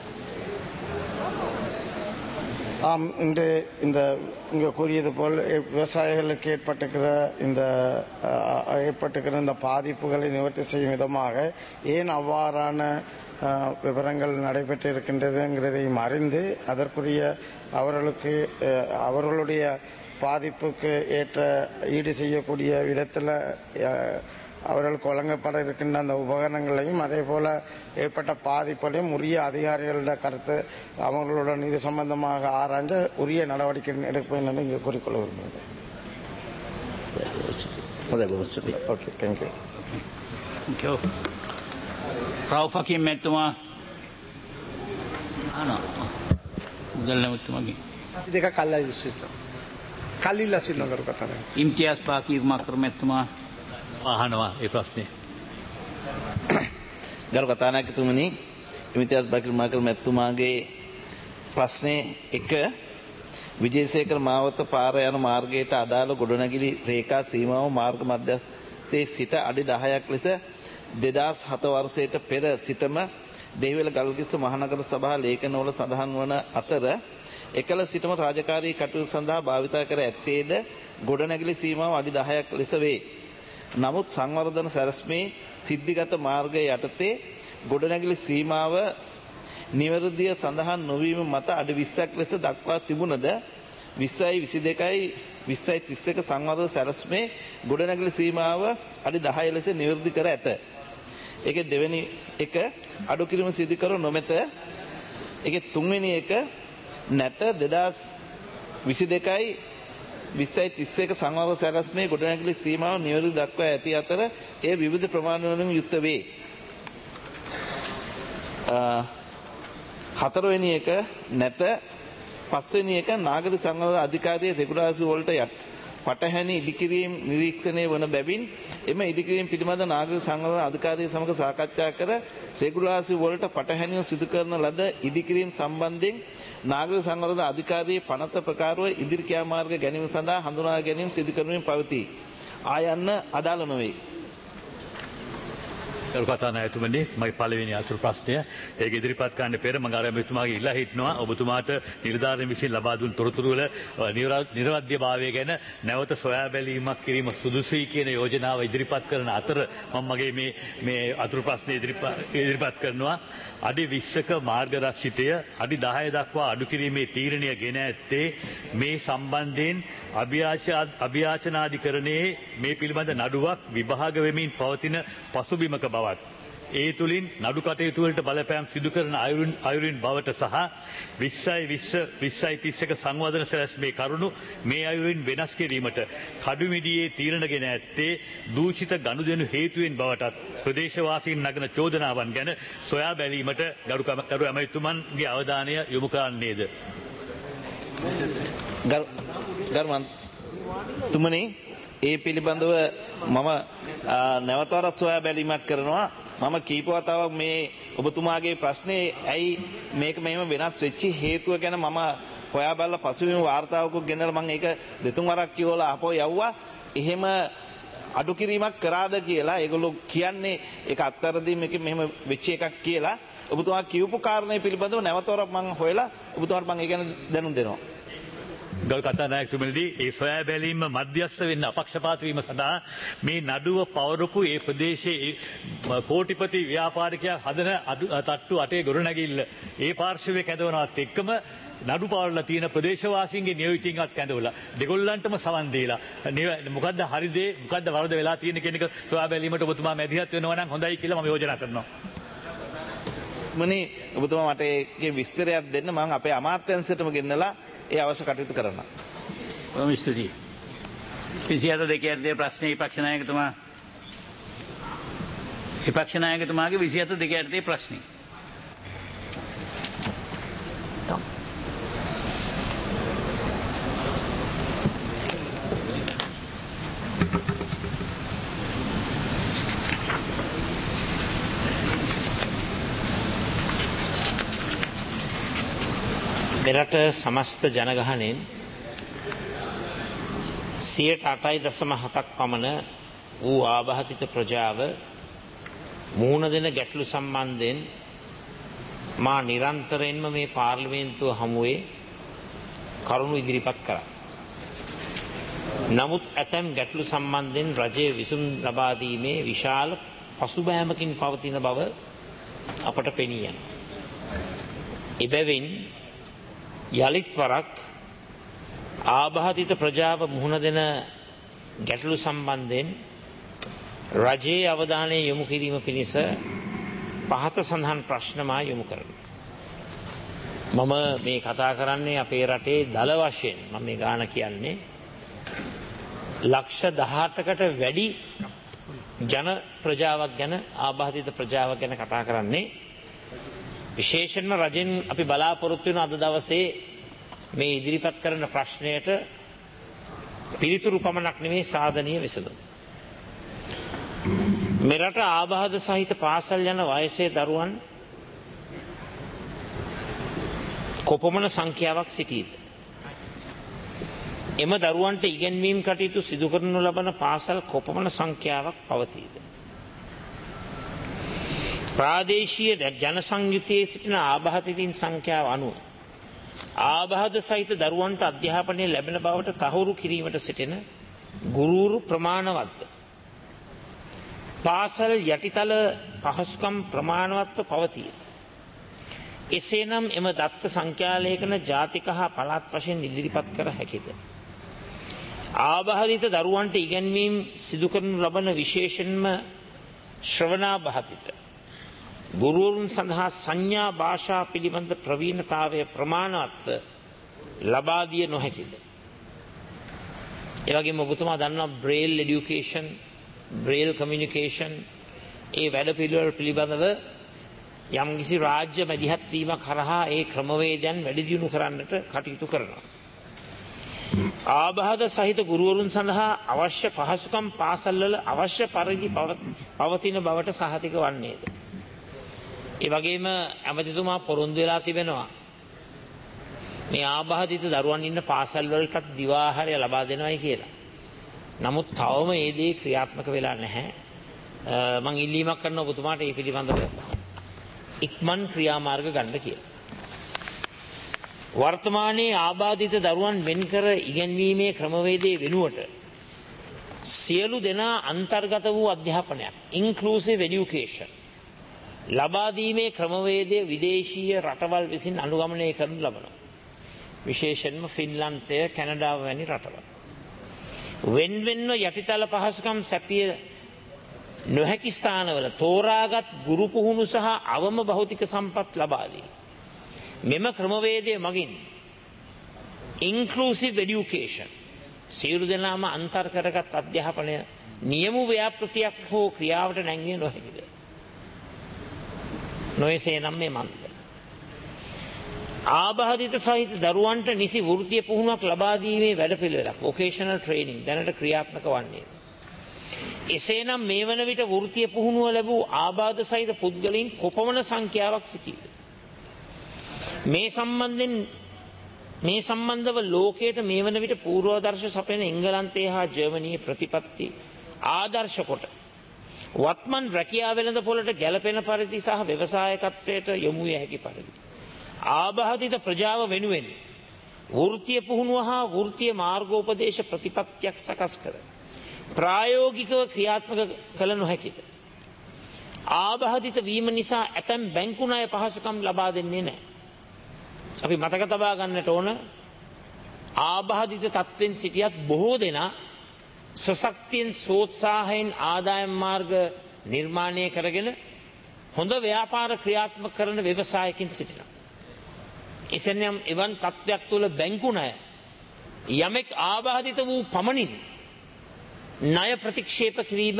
ஆம், இன்று இந்த இங்கே கூறியது போல் விவசாயிகளுக்கு ஏற்பட்டிருக்கிற இந்த ஏற்பட்டிருக்கிற இந்த பாதிப்புகளை நிவர்த்தி செய்யும் விதமாக ஏன் அவ்வாறான விவரங்கள் நடைபெற்று இருக்கின்றதுங்கிறதையும் அறிந்து அதற்குரிய அவர்களுக்கு அவர்களுடைய பாதிப்புக்கு ஏற்ற ஈடு செய்யக்கூடிய விதத்தில் அவர்களுக்கு வழங்கப்பட இருக்கின்ற அந்த உபகரணங்களையும் அதே போல ஏற்பட்ட பாதிப்புகளையும் உரிய அதிகாரிகளோட கருத்து அவங்களுடன் இது சம்பந்தமாக ஆராய்ந்து உரிய நடவடிக்கை எடுப்பேன் என்று இங்கே கூறிக்கொள்ள விரும்புகிறேன். Okay, thank you. Thank you. Rauff Hakeem මැතිතුමා අනෝ මුදල් නැමතුමාගේ අපි දෙකක් අල්ලලා සිටිනවා. කල්ලිලා සිටිනවා කරු කතා කරන්නේ. ඉම්තියාස් පාකීර් මක්කර් මැතිතුමා අහනවා ඒ ප්‍රශ්නේ. ගරු කතානායකතුමනි, ඉමිතියස් බකිල් මාකල් මැතිතුමාගේ ප්‍රශ්නේ එක විජේසේකර මාවත පාර යන මාර්ගයට අදාළ ගොඩනැගිලි රේඛා සීමාව මාර්ග මධ්‍යස්ථයේ සිට අඩි දහයක් ලෙස දෙදහස් හත වර්ෂයට පෙර සිටම දෙහිවල ගල්කිස්ස මහනගර සභා ලේඛනවල සඳහන් වන අතර එකල සිටම රාජකාරී කටයුතු සඳහා භාවිතා කර ඇත්තේද ගොඩනැගිලි සීමාව අඩි දහයක් ලෙස වේ. නමුත් සංවර්ධන සැලැස්මේ සිද්ධිගත මාර්ගය යටතේ ගොඩනැගිලි සීමාව නිවැරදිව සඳහන් නොවීම මත අඩි විස්සක් ලෙස දක්වා තිබුණද විස්සයි විසි දෙකයි විස්සයි තිස් එක සංවර්ධන සැලැස්මේ ගොඩනැගිලි සීමාව අඩි දහය ලෙස නිවැරදි කර ඇත. ඒකේ දෙවෙනි එක අඩු කිරීම සිදු කර නොමැත. ඒකේ තුන්වෙනි එක නැත දෙදහස් විසි දෙකයි විස්සයි තිස් එක සංවර්ධන සැලැස්මේ ගොඩනැගිලි සීමාව නිවැරදි දක්වා ඇති අතර එය විවිධ ප්‍රමාණවලින් යුක්ත වේ. හතරවෙනි එක නැත. පස්වෙනි එක නාගරික සංවර්ධන අධිකාරියේ රෙගුලාසි වලට යට පටහැනි ඉදිකිරීම් නිරීක්ෂණය වන බැවින් එම ඉදිකිරීම් පිළිබඳ නාගරික සංවර්ධන අධිකාරිය සමග සාකච්ඡා කර රෙගුලාසි වලට පටහැනිව සිදු කරන ලද ඉදිකිරීම් සම්බන්ධයෙන් නාගරික සංවර්ධන අධිකාරියේ පනත ප්‍රකාරව ඉදිරි ක්‍රියාමාර්ග ගැනීම සඳහා හඳුනා ගැනීම සිදු කරමින් පවතී. ආයන්න අදාළ නොවේ. කතා නායකතුමනි මගේ පළවෙනි අතුරු ප්‍රශ්නය ඒක ඉදිරිපත් කරන්න පෙර මම අර මෙතුමාගේ ඉල්ලා හිටනවා ඔබතුමාට නිලධාරීන් විසින් ලබා දුන් තොරතුරු වල නිර්වද්‍යභාවය ගැන නැවත සොයා බැලීමක් කිරීම සුදුසුයි කියන යෝජනාව ඉදිරිපත් කරන අතර මම මගේ මේ මේ අතුරු ප්‍රශ්නේ ඉදිරිපත් කරනවා අඩි විස්සක මාර්ග රක්ෂිතය අඩි දහය දක්වා අඩු කිරීමේ තීරණය ගෙන ඇත්තේ මේ සම්බන්ධයෙන් අභියාචනාධිකරණයේ මේ පිළිබඳ නඩුවක් විභාග වෙමින් පවතින පසුබිමක බවත් ඒ තුළින් නඩු කටයුතු වලට බලපෑම් සිදු කරන අයුරින් අයුරින් බවට සහ විස්සයි විස්ස විස්සයි තිස් එක සංවර්ධන සැලැස්මේ කරුණු මේ අයුරින් වෙනස් කිරීමට කඩුමිඩියේ තීරණ ගෙන ඇත්තේ දූෂිත ගනුදෙනු හේතුවෙන් බවටත් ප්‍රදේශවාසීන් නගන චෝදනාවන් ගැන සොයා බැලීමට ගරු ගරු ඇමතිතුමන්ගේ අවධානය යොමු කරන්නේද? තුමනි ඒ පිළිබඳව මම නැවතවරක් සොයා බැලීමක් කරනවා. මම කීප වතාවක් මේ ඔබතුමාගේ ප්‍රශ්නේ ඇයි මේක මෙහෙම වෙනස් වෙච්ච හේතුව ගැන මම හොයා බලලා පසුබිම වාර්තාවකුත් ගෙනලා මම ඒක දෙතුන් වරක් කියවලා ආපහු යවුවා. එහෙම අඩු කිරීමක් කරාද කියලා ඒගොල්ලෝ කියන්නේ ඒක අත්තරදී මේක මෙහෙම වෙච්ච එකක් කියලා. ඔබතුමා කියපු කාරණේ පිළිබඳව නැවතවරක් මම හොයලා ඔබතුමාට මම ඒ ගැන දැනුම් දෙනවා. ගල් කතානායකතුමනි ඒ සොයා බැලීම මධ්‍යස්ථ වෙන්න අපක්ෂපාත වීම සඳහා මේ නඩුව පවරපු ඒ ප්‍රදේශයේ කෝටිපති ව්‍යාපාරිකයා හදන තට්ටු අටේ ගොඩනැගිල්ල ඒ පාර්ශවයේ කැඳවනවත් එක්කම නඩු පාවලා තියෙන ප්‍රදේශවාසීන්ගේ නියෝජිතින්වත් කැඳවලා දෙගොල්ලන්ටම සවන් දීලා මොකද්ද හරි දේ මොකද්ද වරද වෙලා තියෙන කියන එක සොයා බැලීමට ඔබතුමා මැදිහත් වෙනවා නම් හොඳයි කියලා මම යෝජනා කරනවා. මනේ ඔබතුමා මට ඒකේ විස්තරයක් දෙන්න මම අපේ අමාත්‍යාංශයටම ගෙන්නලා ඒ අවශ්‍ය කටයුතු කරනවා. ඔව් ස්තුතියි. විසිහත දෙකේ අර්ධයේ ප්‍රශ්නේ විපක්ෂ නායකතුමා විපක්ෂ නායකතුමාගේ විසිහත දෙකේ අර්ධයේ ප්‍රශ්නේ. මෙරට සමස්ත ජනගහනයෙන් සියයට අටයි දශම හතක් පමණ වූ ආබාධිත ප්‍රජාව මුහුණ දෙන ගැටලු සම්බන්ධයෙන් මා නිරන්තරයෙන්ම මේ පාර්ලිමේන්තුව හමුවේ කරුණු ඉදිරිපත් කරා. නමුත් ඇතැම් ගැටලු සම්බන්ධයෙන් රජයේ විසුම් ලබා දීමේ විශාල පසුබෑමකින් පවතින බව අපට පෙනී යනවා. එබැවින් යලිත් වරක් ආබාධිත ප්‍රජාව මුහුණ දෙන ගැටලු සම්බන්ධයෙන් රජයේ අවධානය යොමු කිරීම පිණිස පහත සඳහන් ප්‍රශ්න මා යොමු කරනවා. මම මේ කතා කරන්නේ අපේ රටේ දල වශයෙන් මම මේ ගාන කියන්නේ ලක්ෂ දහඅටකට වැඩි ජන ප්‍රජාවක් ගැන ආබාධිත ප්‍රජාවක් ගැන කතා කරන්නේ. විශේෂයෙන්ම රජෙන් අපි බලාපොරොත්තු වෙන අද දවසේ මේ ඉදිරිපත් කරන ප්‍රශ්නයට පිළිතුරු පමණක් නෙමෙයි සාධනීය විසඳුම්. මෙරට ආබාධ සහිත පාසල් යන වයසේ දරුවන් කොපමණ සංඛ්‍යාවක් සිටීද? එම දරුවන්ට ඉගැන්වීම් කටයුතු සිදු කරනු ලබන පාසල් කොපමණ සංඛ්‍යාවක් පවතීද? ප්‍රාදේශීය ජනසංයුතියේ සිටින ආබාධිතින් සංඛ්‍යාව අනුව ආබාධ සහිත දරුවන්ට අධ්‍යාපනය ලැබෙන බවට තහවුරු කිරීමට සිටින ගුරුවරු ප්‍රමාණවත්ද? පාසල් යටිතල පහසුකම් ප්‍රමාණවත්ව පවතීද? එසේනම් එම දත්ත සංඛ්‍යාලේඛන ජාතික හා පළාත් වශයෙන් ඉදිරිපත් කර හැකිද? ආබාධිත දරුවන්ට ඉගැන්වීම් සිදු කරනු ලබන විශේෂයෙන්ම ශ්‍රවණාබාධිත ගුරුවරුන් සඳහා සංඥා භාෂා පිළිබඳ ප්‍රවීණතාවය ප්‍රමාණවත් ලබා දිය නොහැකිද? ඒ වගේම ඔබතුමා දන්නවා බ්‍රේල් එඩියුකේෂන්, බ්‍රේල් කමියුනිකේෂන් ඒ වැඩ පිළිවෙල පිළිබඳව යම්කිසි රාජ්‍ය මැදිහත් වීමක් හරහා ඒ ක්‍රමවේදයන් වැඩි දියුණු කරන්නට කටයුතු කරනවා. ආබාධ සහිත ගුරුවරුන් සඳහා අවශ්‍ය පහසුකම් පාසල්වල අවශ්‍ය පරිදි පවතින බවට සහතික වන්නේද? ඒ වගේම ඇමතිතුමා පොරොන්දු වෙලා තිබෙනවා මේ ආබාධිත දරුවන් ඉන්න පාසල් වලටත් දිවාහාරය ලබා දෙනවයි කියලා. නමුත් තවම ඒ දේ ක්‍රියාත්මක වෙලා නැහැ. මම ඉල්ලීමක් කරනවා ඔබතුමාට මේ පිළිබඳව ඉක්මන් ක්‍රියාමාර්ග ගන්න කියලා. වර්තමානයේ ආබාධිත දරුවන් වෙන්කර ඉගැන්වීමේ ක්‍රමවේදයේ වෙනුවට සියලු දෙනා අන්තර්ගත වූ අධ්‍යාපනයක් inclusive education ලබා දීමේ ක්‍රමවේදය විදේශීය රටවල් විසින් අනුගමනය කරනු ලබනවා. විශේෂයෙන්ම ෆින්ලන්තය, කැනඩාව වැනි රටවල්. වෙන් වෙන්ව යටිතල පහසුකම් සැපිය නොහැකි ස්ථානවල තෝරාගත් ගුරු පුහුණු සහ අවම භෞතික සම්පත් ලබා දී මෙම ක්‍රමවේදය මගින් inclusive education සියලු දෙනාම අන්තර් කරගත් අධ්‍යාපනය නියම ව්‍යාපෘතියක් හෝ ක්‍රියාවට නැංවිය නොහැකිද? නොයසේ නම් මේ මන්ද. ආබාධිත සහිත දරුවන්ට නිසි වෘත්තීය පුහුණුවක් ලබා දීමේ වැඩපිළිවෙලක් vocational training දැනට ක්‍රියාත්මක වන්නේ. එසේනම් මේ වන විට වෘත්තීය පුහුණුව ලැබූ ආබාධ සහිත පුද්ගලයන් කොපමණ සංඛ්‍යාවක් සිටීද? මේ සම්බන්ධයෙන් මේ සම්බන්ධව ලෝකයට මේ වන විට පූර්වාදර්ශ සපයන එංගලන්තය හා ජර්මනියේ ප්‍රතිපත්ති ආදර්ශ කොට වත්මන් රැකියා වෙළඳ පොළට ගැලපෙන පරිදි සහ ව්‍යවසායකත්වයට යොමු විය හැකි පරිදි ආබාධිත ප්‍රජාව වෙනුවෙන් වෘත්තීය පුහුණුව හා වෘත්තීය මාර්ගෝපදේශ ප්‍රතිපත්තියක් සකස් කර ප්‍රායෝගිකව ක්‍රියාත්මක කළ නොහැකිද? ආබාධිත වීම නිසා ඇතැම් බැංකු ණය පහසුකම් ලබා දෙන්නේ නැහැ. අපි මතක තබා ගන්නට ඕන ආබාධිත තත්ත්වෙන් සිටියත් බොහෝ දෙනා සශක්තියෙන් සෝත්සාහයෙන් ආදායම් මාර්ග නිර්මාණය කරගෙන හොඳ ව්‍යාපාර ක්‍රියාත්මක කරන ව්‍යවසායකින් සිටිනවා. එසේනම් එවන් තත්ත්වයක් තුළ බැංකු ණය යමෙක් ආබාධිත වූ පමණින් ණය ප්‍රතික්ෂේප කිරීම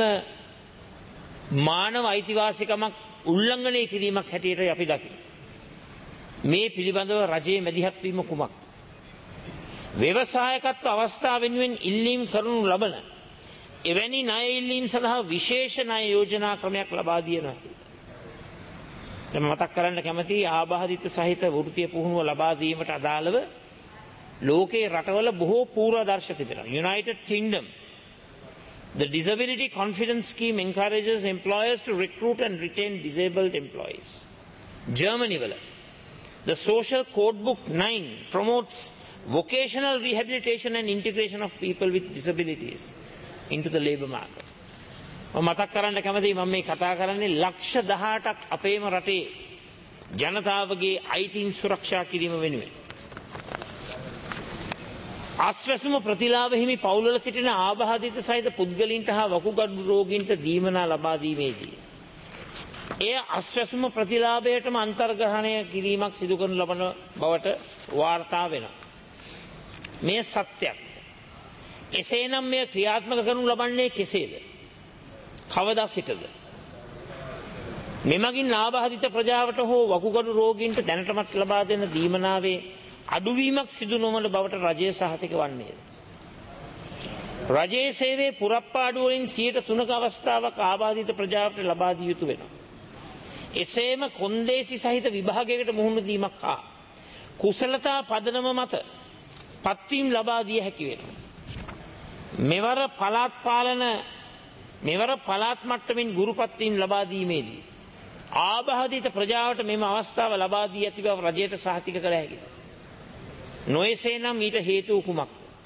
මානව අයිතිවාසිකමක් උල්ලංඝනය කිරීමක් හැටියට අපි දකිමු. මේ පිළිබඳව රජයේ මැදිහත් වීම කුමක්? ව්‍යවසායකත්ව අවස්ථාව වෙනුවෙන් ඉල්ලීම් කරනු ලබන එවැනි ණය ඉල්ලීම් සඳහා විශේෂ ණය යෝජනා ක්‍රමයක් ලබා දියනවා. මම මතක් කරන්න කැමති ආබාධිත සහිත වෘත්තීය පුහුණුව ලබා දීමට අදාළව ලෝකේ රටවල බොහෝ පූර්වාදර්ශ තිබෙනවා. United Kingdom, the Disability Confidence Scheme encourages employers to recruit and retain disabled employees. Germany වල the Social Codebook nine promotes vocational rehabilitation and integration of people with disabilities into the labour market. මම මතක් කරන්න කැමතියි මම මේ කතා කරන්නේ ලක්ෂ දහඅටක් අපේම රටේ ජනතාවගේ අයිතීන් සුරක්ෂා කිරීම වෙනුවෙන්. ආශ්වාසම ප්‍රතිලාභ හිමි පවුල්වල සිටින ආබාධිත සහිත පුද්ගලයන්ට හා වකුගඩු රෝගීන්ට දීමනා ලබා දීමේදී එය ආශ්වාසම ප්‍රතිලාභයටම අන්තර්ග්‍රහණය කිරීමක් සිදු කරනු ලබන බවට වාර්තා වෙනවා. මේ සත්‍යයක්. එසේනම් මෙය ක්‍රියාත්මක කරනු ලබන්නේ කෙසේද? කවදා සිටද? මෙමගින් ආබාධිත ප්‍රජාවට හෝ වකුගඩු රෝගීන්ට දැනටමත් ලබා දෙන දීමනාවේ අඩුවීමක් සිදු නොවන බවට රජය සහතික වන්නේද? රජයේ සේවයේ පුරප්පාඩු වලින් සියයට තුනක අවස්ථාවක් ආබාධිත ප්‍රජාවට ලබා දිය යුතු වෙනවා. එසේම කොන්දේසි සහිත විභාගයකට මුහුණ දීමක් හා කුසලතා පදනම මත පත්වීම් ලබා දිය හැකි වෙනවා. මෙවර පළාත් පාලන මෙවර පළාත් මට්ටමින් ගුරුපත්වීම් ලබා දීමේදී ආබාධිත ප්‍රජාවට මෙම අවස්ථාව ලබා දී ඇති බව රජයට සහතික කළ හැකියි. නොයසේ නම් ඊට හේතුව කුමක්ද?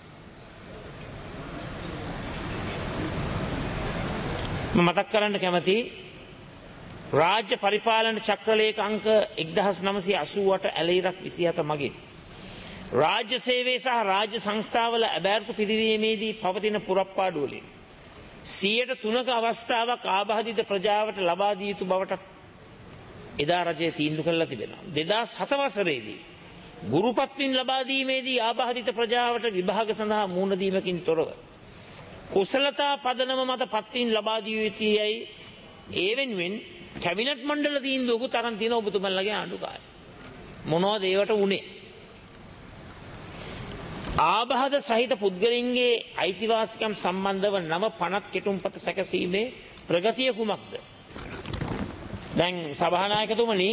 මතක් කරන්න කැමති රාජ්‍ය පරිපාලන චක්‍රලේඛ අංක එක්දහස් නවසිය අසූඅට ඇලයිරක් විසිහත මගින් රාජ්‍ය සේවය සහ රාජ්‍ය සංස්ථාවල ඇබෑර්තු පිරිවීමේදී පවතින පුරප්පාඩු වලින් සියයට තුනක අවස්ථාවක් ආබාධිත ප්‍රජාවට ලබා දිය යුතු බවට එදා රජය තීන්දුව කළා තිබෙනවා. දෙදහස් හත වසරේදී ගුරුපත්වීම් ලබා දීමේදී ආබාධිත ප්‍රජාවට විභාග සඳහා මුහුණ දීමකින් තොරව කුසලතා පදනම මත පත්වීම් ලබා දිය යුතුයයි ඒ වෙනුවෙන් කැබිනට් මණ්ඩල තීන්දුවකුත් අරන් තියෙන ඔබතුමන්ලගේ ආණ්ඩුකාරය. මොනවද ඒවට උනේ? ආබාධ සහිත පුද්ගලයන්ගේ අයිතිවාසිකම් සම්බන්ධව නව පනත් කෙටුම්පත සැකසීමේ ප්‍රගතිය කුමක්ද? දැන් සභානායකතුමනි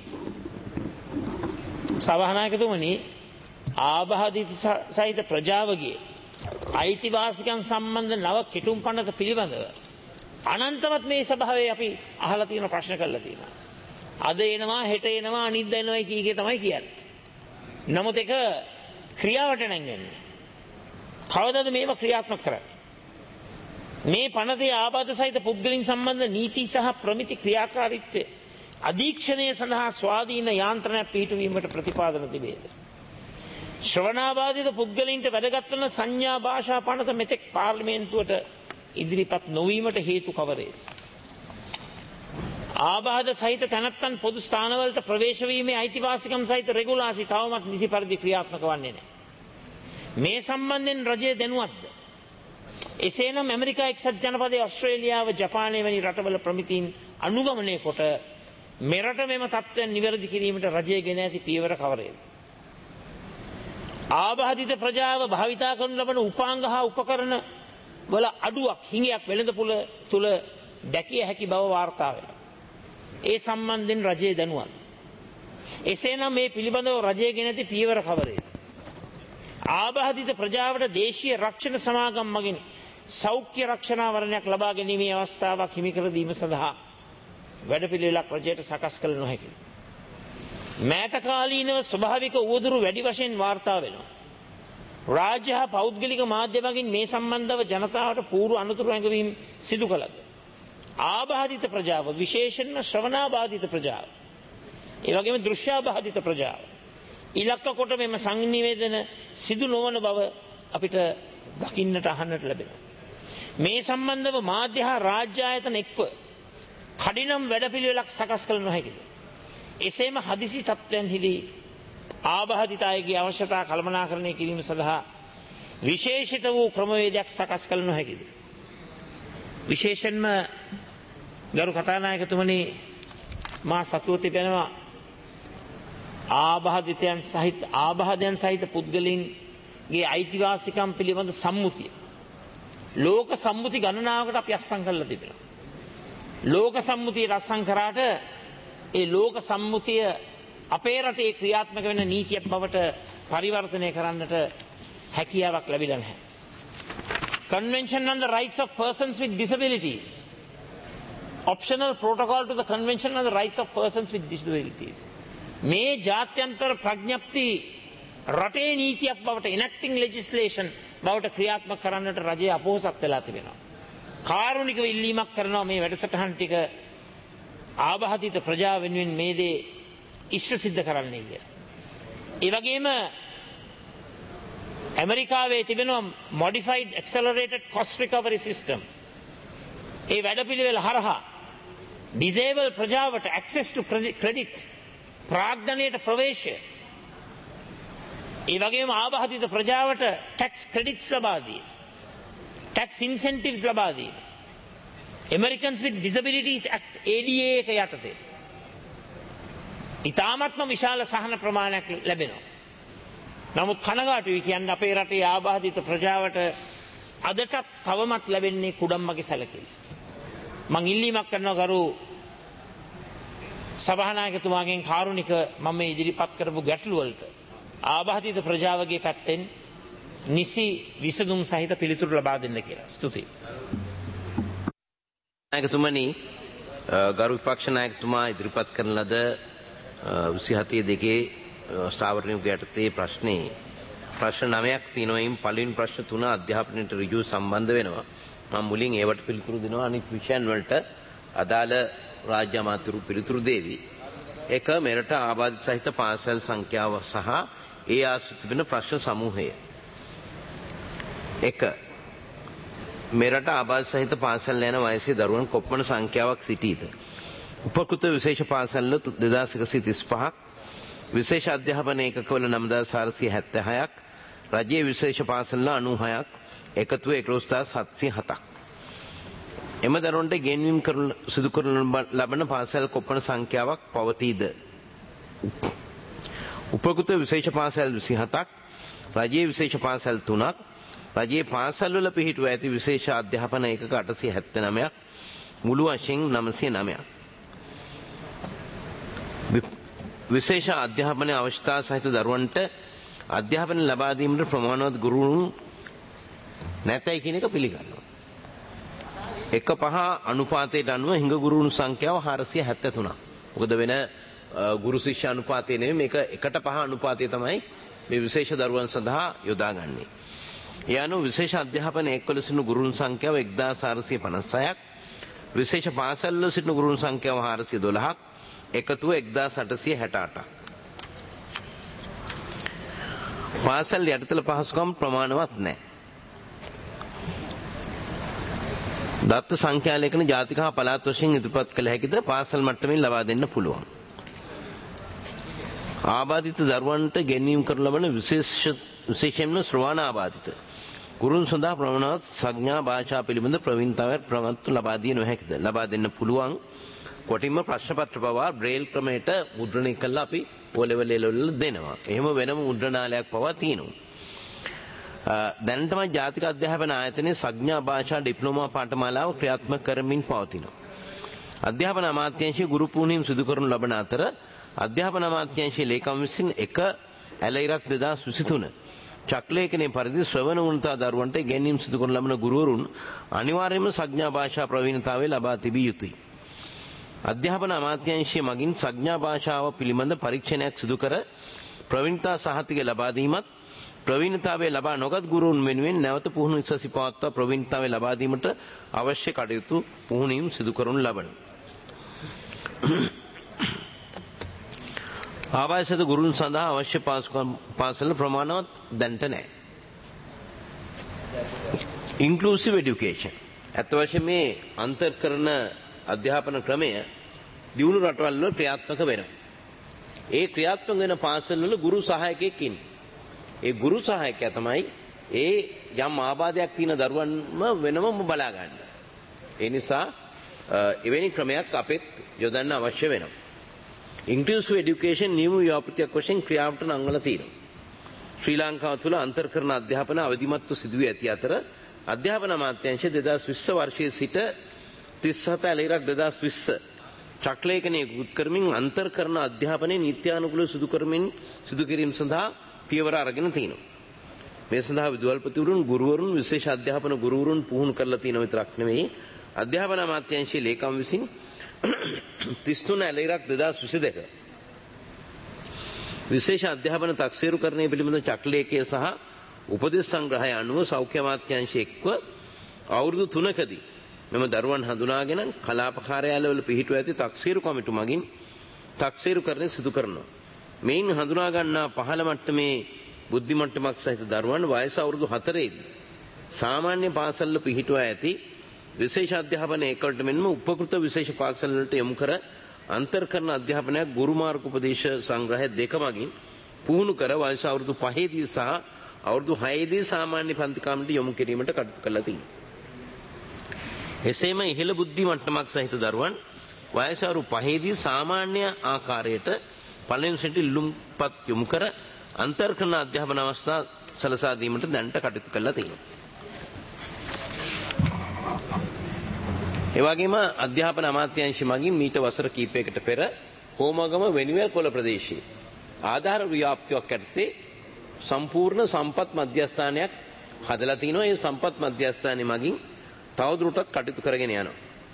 සභානායකතුමනි ආබාධිත සහිත ප්‍රජාවගේ අයිතිවාසිකම් සම්බන්ධ නව කෙටුම්පනත පිළිබඳව අනන්තවත් මේ සභාවේ අපි අහලා තියෙන ප්‍රශ්න කරලා තියෙනවා. අද එනවා හෙට එනවා අනිද්දා එනවා කීකේ තමයි කියන්නේ. නමුත් ඒක ක්‍රියාවට නැංගන්නේ. කවදාද මේව ක්‍රියාත්මක කරන්නේ? මේ පනතේ ආබාධ සහිත පුද්ගලින් සම්බන්ධ නීති සහ ප්‍රමිති ක්‍රියාකාරීත්වය අධීක්ෂණය සඳහා ස්වාධීන යාන්ත්‍රණයක් පිහිටුවීමට ප්‍රතිපාදන තිබේද? ශ්‍රවණාබාධිත පුද්ගලයින්ට වැදගත් වන සංඥා භාෂා පනත මෙතෙක් පාර්ලිමේන්තුවට ඉදිරිපත් නොවීමට හේතු කවරේද? ආබාධ සහිත තැනැත්තන් පොදු ස්ථානවලට ප්‍රවේශ වීමේ අයිතිවාසිකම් සහිත රෙගුලාසි තවමත් නිසි පරිදි ක්‍රියාත්මක වන්නේ නැහැ. මේ සම්බන්ධයෙන් රජය දැනුවත්ද? එසේනම් ඇමරිකා එක්සත් ජනපදයේ ඕස්ට්‍රේලියාව ජපානය වැනි රටවල ප්‍රමිතීන් අනුගමනය කොට මෙරට මෙම තත්ත්වයන් නිවැරදි කිරීමට රජය ගෙන ඇති පියවර කවරේද? ආබාධිත ප්‍රජාව භාවිතා කරනු ලබන උපාංග හා උපකරණ වල අඩුවක් හිඟයක් වෙළඳපොළ තුල දැකිය හැකි බව වාර්තා වෙනවා. ඒ සම්බන්ධයෙන් රජය දැනුවත්. එසේනම් මේ පිළිබඳව රජය ගෙන ඇති පියවර කවරේද? ආබාධිත ප්‍රජාවට දේශීය රක්ෂණ සමාගම් මගින් සෞඛ්‍ය රක්ෂණාවරණයක් ලබා ගැනීමේ අවස්ථාවක් හිමි කර දීම සඳහා වැඩපිළිවෙලක් රජයට සකස් කළ නොහැකියි. මෑත කාලීනව ස්වභාවික උවදුරු වැඩි වශයෙන් වාර්තා වෙනවා. රාජ්‍ය හා පෞද්ගලික මාධ්‍ය මගින් මේ සම්බන්ධව ජනතාවට පූර්ව අනුතුරු ඇඟවීම් සිදු කළද ආබාධිත ප්‍රජාව විශේෂයෙන්ම ශ්‍රවණාබාධිත ප්‍රජාව ඒ වගේම දෘශ්‍යාබාධිත ප්‍රජාව ඉලක්ක කොට මෙම සංනිවේදන සිදු නොවන බව අපිට දකින්නට අහන්නට ලැබෙනවා. මේ සම්බන්ධව මාධ්‍ය හා රාජ්‍ය ආයතන එක්ව කඩිනම් වැඩපිළිවෙලක් සකස් කළ නොහැකිද? එසේම හදිසි තත්ත්වයන්හිදී ආබාධිත අයගේ අවශ්‍යතා කළමනාකරණය කිරීම සඳහා විශේෂිත වූ ක්‍රමවේදයක් සකස් කළ නොහැකිද? විශේෂයෙන්ම ගරු කතානායකතුමනි මා සතුව තිබෙනවා ආබාධිතයන් සහිත ආබාධයන් සහිත පුද්ගලයන්ගේ අයිතිවාසිකම් පිළිබඳ සම්මුතිය ලෝක සම්මුති ගණනාවකට අපි අත්සන් කරලා තිබෙනවා. ලෝක සම්මුතිය රත්සන් කරාට ඒ ලෝක සම්මුතිය අපේ රටේ ක්‍රියාත්මක වෙන නීතියක් බවට පරිවර්තනය කරන්නට හැකියාවක් ලැබිලා නැහැ. Convention on the Rights of Persons with Disabilities. Optional protocol to the Convention on the Rights of Persons with Disabilities. මේ ජාත්‍යන්තර ප්‍රඥප්ති රටේ නීතියක් බවට enacting legislation බවට ක්‍රියාත්මක කරන්නට රජය අපොහොසත් වෙලා තිබෙනවා. කාරුණිකව ඉල්ලීමක් කරනවා මේ වැඩසටහන් ටික ආබාධිත ප්‍රජාව වෙනුවෙන් මේ දේ ඉෂ්ට සිද්ධ කරන්නේ කියලා. ඒ වගේම ඇමරිකාවේ තිබෙනවා modified accelerated cost recovery system. ඒ වැඩපිළිවෙල හරහා disabled ප්‍රජාවට access to credit ප්‍රාග්ධනයට ප්‍රවේශය. ඒ වගේම ආබාධිත ප්‍රජාවට tax credits ලබා දී. tax incentives ලබා දී. Americans with Disabilities Act A D A එක යටතේ ඉතාමත්ම විශාල සහන ප්‍රමාණයක් ලැබෙනවා. නමුත් කනගාටුයි කියන්නේ අපේ රටේ ආබාධිත ප්‍රජාවට අදටත් තවමත් ලැබෙන්නේ කුඩම්මගේ සැලකිලි. මං ඉල්ලීමක් කරනවා ගරු සභානායකතුමාගෙන් කාරුණික මම මේ ඉදිරිපත් කරපු ගැටළු වලට ආබාධිත ප්‍රජාවගේ පැත්තෙන් නිසි විසඳුම් සහිත පිළිතුරු ලබා දෙන්න කියලා. ස්තුතියි. නායකතුමනි, ගරු විපක්ෂ නායකතුමා ඉදිරිපත් කරන ලද විසිහතේ දෙකේ ස්ථාවරණික යටතේ ප්‍රශ්නේ ප්‍රශ්න නවයක් තියෙනවා. පළවෙනි ප්‍රශ්න තුන අධ්‍යාපනයට ඍජුව සම්බන්ධ වෙනවා. මම මුලින් ඒවට පිළිතුරු දෙනවා. අනිත් විෂයන් වලට අදාළ රාජ්‍ය අමාත්‍යවරු පිළිතුරු දෙවි. එක මෙරට ආබාධිත සහිත පාසල් සංඛ්‍යාව සහ ඒ ආශ්‍රිත තිබෙන ප්‍රශ්න සමූහය. එක මෙරට ආබාධිත සහිත පාසල් යන වයසේ දරුවන් කොපමණ සංඛ්‍යාවක් සිටීද? උපකෘත විශේෂ පාසල්වල දෙදාස් එකසිය තිස් පහක්, විශේෂ අධ්‍යාපන ඒකකවල නවදාස් හාරසිය හැත්තෑහයක්, රජයේ විශේෂ පාසල්වල අනූහයක්, එකතුව එකොළොස්දාස් හත්සිය හතක්. එම දරුවන්ට ගෙන්වීම් කරන සිදු කරන ලබන පාසල් කොපමණ සංඛ්‍යාවක් පවතීද? උපකෘත විශේෂ පාසල් විසිහතක්, රජයේ විශේෂ පාසල් තුනක්, රජයේ පාසල්වල පිහිටුව ඇති විශේෂ අධ්‍යාපන ඒකක අටසිය හැත්තෑනවයක්, මුළු වශයෙන් නවසිය නවයක්. විශේෂ අධ්‍යාපන අවශ්‍යතා සහිත දරුවන්ට අධ්‍යාපන ලබා දීමට ප්‍රමාණවත් ගුරුවරුන් නැතයි කියන එක පිළිගන්නවා. එක පහ අනුපාතයට අනුව හිඟ ගුරුවරුන් සංඛ්‍යාව හාරසිය හැත්තෑතුනක්. මොකද වෙන ගුරු ශිෂ්‍ය අනුපාතය නෙමෙයි, මේක එකට පහ අනුපාතය තමයි මේ විශේෂ දරුවන් සඳහා යොදාගන්නේ. ඒ අනුව විශේෂ අධ්‍යාපන එක්වල සිටින ගුරුවරුන් සංඛ්‍යාව එක්දාස් හාරසිය පනස්හයක්, විශේෂ පාසල්වල සිටින ගුරුවරුන් සංඛ්‍යාව හාරසිය දොළහක්, එකතුව එක්දාස් අටසිය හැටඅටක්. පාසල් යටිතල පහසුකම් ප්‍රමාණවත් නැහැ. දත්ත සංඛ්‍යාලේඛන ජාතික හා පළාත් වශයෙන් ඉදිරිපත් කළ හැකිද? පාසල් මට්ටමින් ලබා දෙන්න පුළුවන්. ආබාධිත දරුවන්ට ගෙන්වීම් කරන ලබන විශේෂ විශේෂයෙන්ම ශ්‍රවණ ආබාධිත ගුරුන් සඳහා ප්‍රමාණවත් සංඥා භාෂා පිළිබඳ ප්‍රවීණතාවයක් ප්‍රමත්ව ලබා දිය නොහැකිද? ලබා දෙන්න පුළුවන්. කොටින්ම ප්‍රශ්න පත්‍ර පවා බ්‍රේල් ක්‍රමයට මුද්‍රණය කළා අපි O level වල දෙනවා. එහෙම වෙනම මුද්‍රණාලයක් පවා තියෙනවා. දැනටම ජාතික අධ්‍යාපන ආයතනයේ සංඥා භාෂා ඩිප්ලෝමා පාඨමාලාව ක්‍රියාත්මක කරමින් පවතිනවා. අධ්‍යාපන අමාත්‍යාංශයේ ගුරු පුහුණුවීම් සිදු කරනු ලබන අතර අධ්‍යාපන අමාත්‍යාංශයේ ලේකම් විසින් එක ඇලයිරක් දෙදාස් විසිතුන චක්ලේඛනයේ පරිදි ශ්‍රවණ වුණතා දරුවන්ට ගෙන්වීම් සිදු කරන ලබන ගුරුවරුන් අනිවාර්යයෙන්ම සංඥා භාෂා ප්‍රවීණතාවය ලබා තිබිය යුතුයි. අධ්‍යාපන අමාත්‍යාංශයේ මගින් සංඥා භාෂාව පිළිබඳ පරීක්ෂණයක් සිදු කර ප්‍රවීණතා සහතිකය ලබා දීමත්, ප්‍රවීණතාවය ලබා නොගත් ගුරුවරුන් වෙනුවෙන් නැවත පුහුණු ඉස්සසි පවත්වා ප්‍රවීණතාවය ලබා දීමට අවශ්‍ය කටයුතු පුහුණුවීම් සිදු කරනු ලබනවා. ආවාසිත ගුරුන් සඳහා අවශ්‍ය පාසල ප්‍රමාණවත් දැන්ට නැහැ. Inclusive education. අත් වශයෙන් මේ අන්තර්කරණ අධ්‍යාපන ක්‍රමය දියුණු රටවල් වල ක්‍රියාත්මක වෙනවා. ඒ ක්‍රියාත්මක වෙන පාසල් වල ගුරු සහායකයෙක් ඉන්නේ. ඒ ගුරු සහායකයා තමයි ඒ යම් ආබාධයක් තියෙන දරුවන්ම වෙනම බලා ගන්න. ඒ නිසා එවැනි ක්‍රමයක් අපෙත් යොදන්න අවශ්‍ය වෙනවා. ඉන්ක්ලූසිව් එඩියුකේෂන් නියම ව්‍යාපෘතියක් වශයෙන් ක්‍රියාවට නංවලා තියෙනවා. ශ්‍රී ලංකාව තුළ අන්තර්කරණ අධ්‍යාපන අවදිමත්ව සිදුවී ඇති අතර අධ්‍යාපන අමාත්‍යාංශය දෙදාස් විස්ස වර්ෂයේ සිට තිස් හත ඇලයිරක් දෙදාස් විස්ස චක්ලේඛනයේ යොත් කරමින් අන්තර්කරණ අධ්‍යාපනයේ නීත්‍යානුකූලව සිදු කරමින් සිදු කිරීම සඳහා පියවර අරගෙන තියෙනවා. මේ සඳහා විදුහල්පතිවරුන්, ගුරුවරුන්, විශේෂ අධ්‍යාපන ගුරුවරුන් පුහුණු කරලා තියෙන විතරක් නෙවෙයි, අධ්‍යාපන අමාත්‍යාංශයේ ලේකම් විසින් තිස් තුන ඇලයිරක් දෙදාස් විසිදෙක විශේෂ අධ්‍යාපන තක්සේරුකරණය පිළිබඳ චක්ලේඛය සහ උපදෙස් සංග්‍රහය අනුව සෞඛ්‍ය අමාත්‍යාංශය එක්ව අවුරුදු තුනකදී මෙම දරුවන් හඳුනාගෙන කලාප කාර්යාලවල පිහිටුව ඇති තක්සේරු කමිටු මගින් තක්සේරුකරණය සිදු කරනවා. මෙයින් හඳුනා ගන්නා පහළ මට්ටමේ බුද්ධි මට්ටමක් සහිත දරුවන් වයස අවුරුදු හතරේදී සාමාන්‍ය පාසල්වල පිහිටුවා ඇති විශේෂ අධ්‍යාපන ඒකවලට මෙන්ම උපකෘත විශේෂ පාසල් වලට යොමු කර අන්තර්කරණ අධ්‍යාපනයක් ගුරු මාර්ග උපදේශ සංග්‍රහය දෙක මගින් පුහුණු කර වයස අවුරුදු පහේදී සහ අවුරුදු හයේදී සාමාන්‍ය පන්ති කාමරයට යොමු කිරීමට කටයුතු කළා තියෙනවා. එසේම ඉහළ බුද්ධි මට්ටමක් සහිත දරුවන් වයස අවුරුදු පහේදී සාමාන්‍ය ආකාරයට පළවෙනි ශ්‍රේණියට ඉල්ලුම්පත් යොමු කර අන්තර්කරණ අධ්‍යාපන අවස්ථා සලසා දීමට දැනට කටයුතු කළා තියෙනවා. ඒ වගේම අධ්‍යාපන අමාත්‍යාංශය මගින් මීට වසර කිහිපයකට පෙර හෝමගම වෙනිවැල් කොළ ප්‍රදේශයේ ආධාර ව්‍යාප්තියක් යටතේ සම්පූර්ණ සම්පත් මධ්‍යස්ථානයක් හදලා තිනවා. ඒ සම්පත් මධ්‍යස්ථානය මගින් තවදුරටත් කටයුතු කරගෙන යනවා.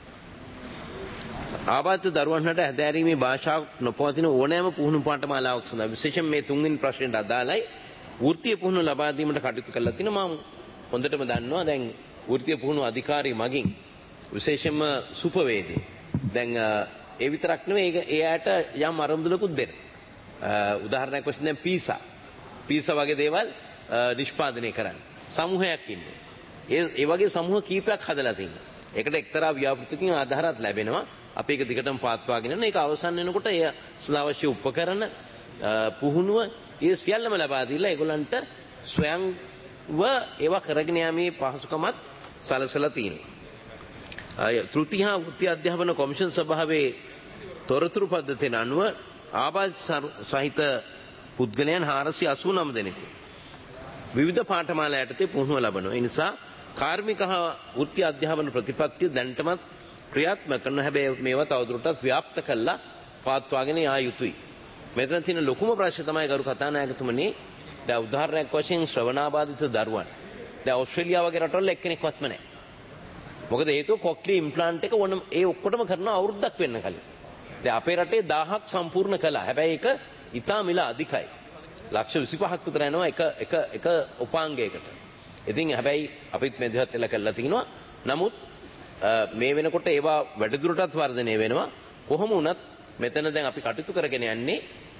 ආබාධිත දරුවන්ට හැදෑරීමේ භාෂාව නොපවතින ඕනෑම පුහුණු පාඨමාලාවක් සඳහා විශේෂයෙන් මේ තුන්වෙනි ප්‍රශ්නෙට අදාළයි වෘත්තීය පුහුණු ලබා දීමට කටයුතු කරලා තිනවා. මම හොඳටම දන්නවා දැන් වෘත්තීය පුහුණු අධිකාරී මගින් විශේෂයෙන්ම සුපවේදී දැන් ඒ විතරක් නෙවෙයි ඒ ඇයට යම් අරමුදලකුත් දෙන. උදාහරණයක් වශයෙන් දැන් පීසා පීසා වගේ දේවල් නිෂ්පාදනය කරන්න සමූහයක් ඉන්නේ. ඒ ඒ වගේ සමූහ කීපයක් හදලා තියෙනවා. ඒකට එක්තරා ව්‍යාපෘතිකින් ආධාරات ලැබෙනවා. අපි ඒක දිගටම පාත්වාගෙන යන ඒක අවසන් වෙනකොට ඒ සඳහා අවශ්‍ය උපකරණ පුහුණුව ඒ සියල්ලම ලබා දීලා ඒගොල්ලන්ට ස්වයංව ඒවා කරගෙන යාමේ පහසුකමත් සලසලා තියෙනවා. තෘතීය වෘත්තීය අධ්‍යාපන කොමිෂන් සභාවේ තොරතුරු පද්ධතිය අනුව ආබාධිත සහිත පුද්ගලයන් හාරසිය අසූ නවය දෙනෙකු විවිධ පාඨමාලා යටතේ පුහුණුව ලබනවා. ඒ නිසා කාර්මික හා වෘත්තීය අධ්‍යාපන ප්‍රතිපත්තිය දැනටමත් ක්‍රියාත්මක කරන හැබැයි මේවා තවදුරටත් ව්‍යාප්ත කළා පවත්වාගෙන යා යුතුයි. මෙතන තියෙන ලොකුම ප්‍රශ්නේ තමයි ගරු කතානායකතුමනි දැන් උදාහරණයක් වශයෙන් ශ්‍රවණාබාධිත දරුවන් දැන් ඕස්ට්‍රේලියාව වගේ රටවල එක්කෙනෙක්වත්ම නැහැ. මොකද හේතුව කොක්ලි ඉම්ප්ලාන්ට් එක ඕන ඒ ඔක්කොටම කරන අවුරුද්දක් වෙන්න කලින්. දැන් අපේ රටේ දහයක් සම්පූර්ණ කළා. හැබැයි ඒක ඉතා මිල අධිකයි. ලක්ෂ විසිපහක් විතර යනවා එක එක එක උපාංගයකට. ඉතින් හැබැයි අපිත් මෙදිහත් වෙලා කළා තිනවා. නමුත් මේ වෙනකොට ඒවා වැඩිදුරටත් වර්ධනය වෙනවා. කොහොම වුණත් මෙතන දැන් අපි කටයුතු කරගෙන යන්නේ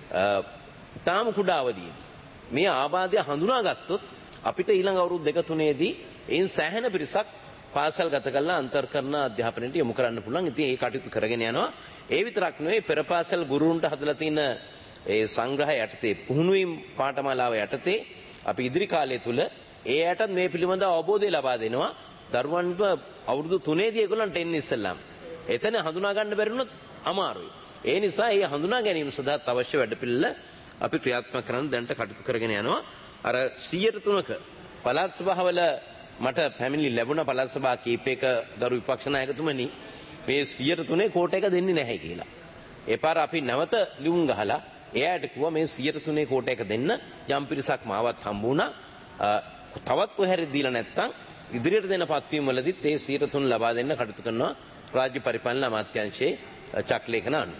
තාම කුඩා අවදියේදී. මේ ආබාධය හඳුනාගත්තොත් අපිට ඊළඟ අවුරුදු දෙක තුනේදී එයින් සෑහෙන පිරිසක් පාසල් ගත කරලා අන්තර්කරණ අධ්‍යාපනයට යොමු කරන්න පුළුවන්. ඉතින් ඒ කටයුතු කරගෙන යනවා. ඒ විතරක් නෙවෙයි පෙර පාසල් ගුරුන්ට හදලා තියෙන ඒ සංග්‍රහය යටතේ පුහුණුවීම් පාඨමාලාව යටතේ අපි ඉදිරි කාලය තුල ඒ යටත් මේ පිළිබඳ අවබෝධය ලබා දෙනවා. දරුවන්ට අවුරුදු තුනේදී ඒගොල්ලන්ට එන්නේ ඉස්සෙල්ලාම. එතන හඳුනා ගන්න බැරි වුණොත් අමාරුයි. ඒ නිසා මේ හඳුනා ගැනීම සඳහා අවශ්‍ය වැඩපිළිවෙල අපි ක්‍රියාත්මක කරන්න දැනට කටයුතු කරගෙන යනවා. අර සියයට තුනක පළාත් සභාවල මට පැමිණිලි ලැබුණා පළාත් සභා කීපයක ගරු විපක්ෂ නායකතුමනි මේ සියයට තුනේ කෝට එක දෙන්නේ නැහැ කියලා. ඒ පාර අපි නැවත ලියුම් ගහලා එයාට කිව්වා මේ සියයට තුනේ කෝට එක දෙන්න. යම් පිරිසක් මාවත් හම්බ වුණා. තවත් කොහේරි දීලා නැත්තම් ඉදිරියට දෙන පත්වීම් වලදීත් ඒ සියයට තුන ලබා දෙන්න කටයුතු කරනවා රාජ්‍ය පරිපාලන අමාත්‍යාංශයේ චක්ලේඛන අනුව.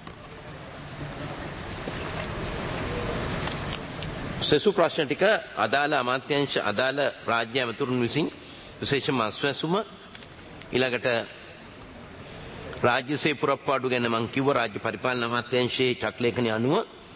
සෙසු ප්‍රශ්න ටික අදාළ අමාත්‍යාංශ අදාළ රාජ්‍ය ඇමතුරුන් විසින් විශේෂම අස්වැසුම ඊළඟට රාජ්‍ය සේ පුරප්පාඩු ගැන මම කිව්ව රාජ්‍ය පරිපාලන අමාත්‍යාංශයේ චක්ලේඛනය අනුව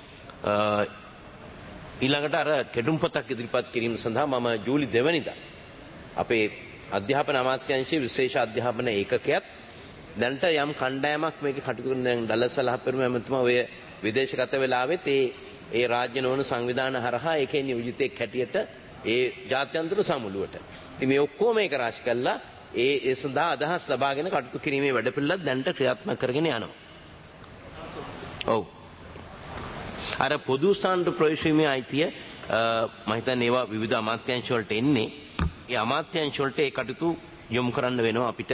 ඊළඟට අර කෙටුම්පතක් ඉදිරිපත් කිරීම සඳහා මම ජූලි දෙවනිදා අපේ අධ්‍යාපන අමාත්‍යාංශයේ විශේෂ අධ්‍යාපන ඒකකයක් දැනට යම් කණ්ඩායමක් මේක කටයුතු කරන දැන් ඩලස් සලහපෙරුම ඇමතුමා ඔය විදේශගත වෙලාවෙත් ඒ ඒ රාජ්‍ය නොවන සංවිධාන හරහා ඒකේ නියෝජිතෙක් හැටියට ඒ ජාත්‍යන්තර සමුළුවට. ඉතින් මේ ඔක්කොම මේක රාශි කළා ඒ ඒ සඳහා අදහස් ලබාගෙන කටයුතු කිරීමේ වැඩපිළිවෙල දැනට ක්‍රියාත්මක කරගෙන යනවා. ඔව්. අර පොදු ස්ථානට ප්‍රවේශ වීමේ අයිතිය මම හිතන්නේ ඒවා විවිධ අමාත්‍යාංශ වලට එන්නේ. ඒ අමාත්‍යාංශ වලට ඒ කටයුතු යොමු කරන්න වෙනවා අපිට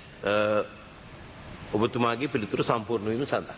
ඔබතුමාගේ පිළිතුරු සම්පූර්ණ වීම සඳහා.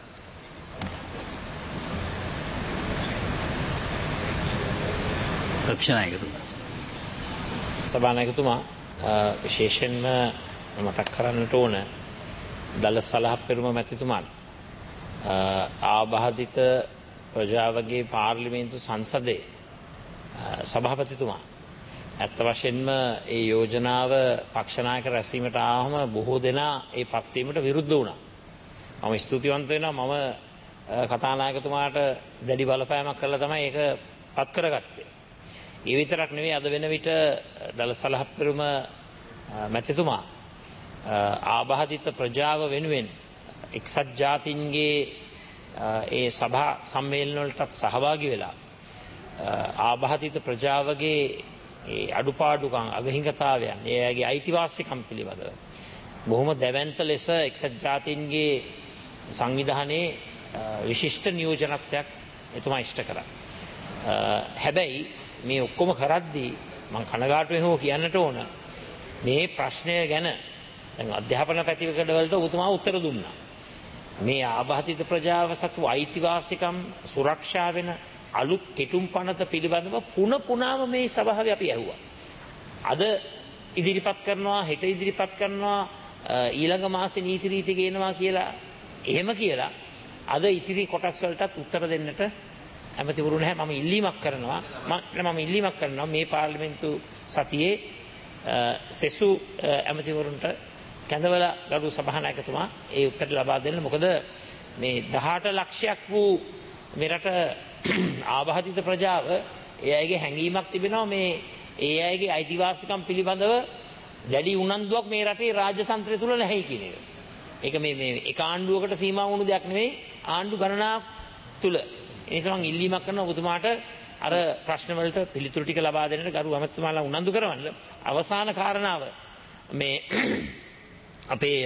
සභානායකතුමා විශේෂයෙන්ම මතක් කරන්නට ඕන දලස් සලහපෙරුම මැතිතුමාට ආබාධිත ප්‍රජාවගේ පාර්ලිමේන්තු සංසදයේ සභාපතිතුමා ඇත්ත වශයෙන්ම ඒ යෝජනාව පක්ෂනායක රැස්වීමට ආවම බොහෝ දෙනා ඒ පත්වීමට විරුද්ධ වුණා. මම ස්තුතිවන්ත වෙනවා මම කතානායකතුමාට දැඩි බලපෑමක් කළා තමයි ඒක පත් කරගත්තේ. ඒ විතරක් නෙවෙයි අද වෙන විට දලස් සලහපෙරුම මැතිතුමා ආබාධිත ප්‍රජාව වෙනුවෙන් එක්සත් ජාතීන්ගේ ඒ සභා සම්මේලන වලටත් සහභාගී වෙලා ආබාධිත ප්‍රජාවගේ ඒ අඩුපාඩුකම් අගහිඟතාවයන් එයාගේ අයිතිවාසිකම් පිළිබඳව බොහොම දැවැන්ත ලෙස එක්සත් ජාතීන්ගේ සංවිධානයේ විශිෂ්ට නියෝජනත්වයක් එතුමා ඉෂ්ට කරා. හැබැයි මේ ඔක්කොම කරද්දී මම කනගාටුවෙන් හෝ කියන්නට ඕන මේ ප්‍රශ්නය ගැන දැන් අධ්‍යාපන පැතිකඩ වලට ඔබතුමා උත්තර දුන්නා. මේ ආබාධිත ප්‍රජාව සතු අයිතිවාසිකම් සුරක්ෂා වෙන අලුත් කෙටුම් පනත පිළිබඳව පුන පුනාම මේ සභාවේ අපි ඇහුවා. අද ඉදිරිපත් කරනවා, හෙට ඉදිරිපත් කරනවා, ඊළඟ මාසේ නීති රීති ගේනවා කියලා එහෙම කියලා අද ඉතිරි කොටස් වලටත් උත්තර දෙන්නට ඇමතිවරු නැහැ. මම ඉල්ලීමක් කරනවා මම ඉල්ලීමක් කරනවා මේ පාර්ලිමේන්තු සතියේ සෙසු ඇමතිවරුන්ට කැඳවලා ගරු සභානායකතුමා ඒ උත්තර ලබා දෙන්න. මොකද මේ දහඅට ලක්ෂයක් වූ මෙරට ආබාධිත ප්‍රජාව ඒ අයගේ හැඟීමක් තිබෙනවා මේ ඒ අයගේ අයිතිවාසිකම් පිළිබඳව දැඩි උනන්දුවක් මේ රටේ රාජතන්ත්‍රය තුල නැහැ කියන එක. ඒක මේ මේ එක ආණ්ඩුවකට සීමා වුණු දෙයක් නෙවෙයි ආණ්ඩු ගණනාවක් තුල. ඒ නිසා මම ඉල්ලීමක් කරනවා ඔබතුමාට අර ප්‍රශ්න වලට පිළිතුරු ටික ලබා දෙන්නට ගරු ඇමතිතුමාලා උනන්දු කරවන්න. අවසාන කාරණාව මේ අපේ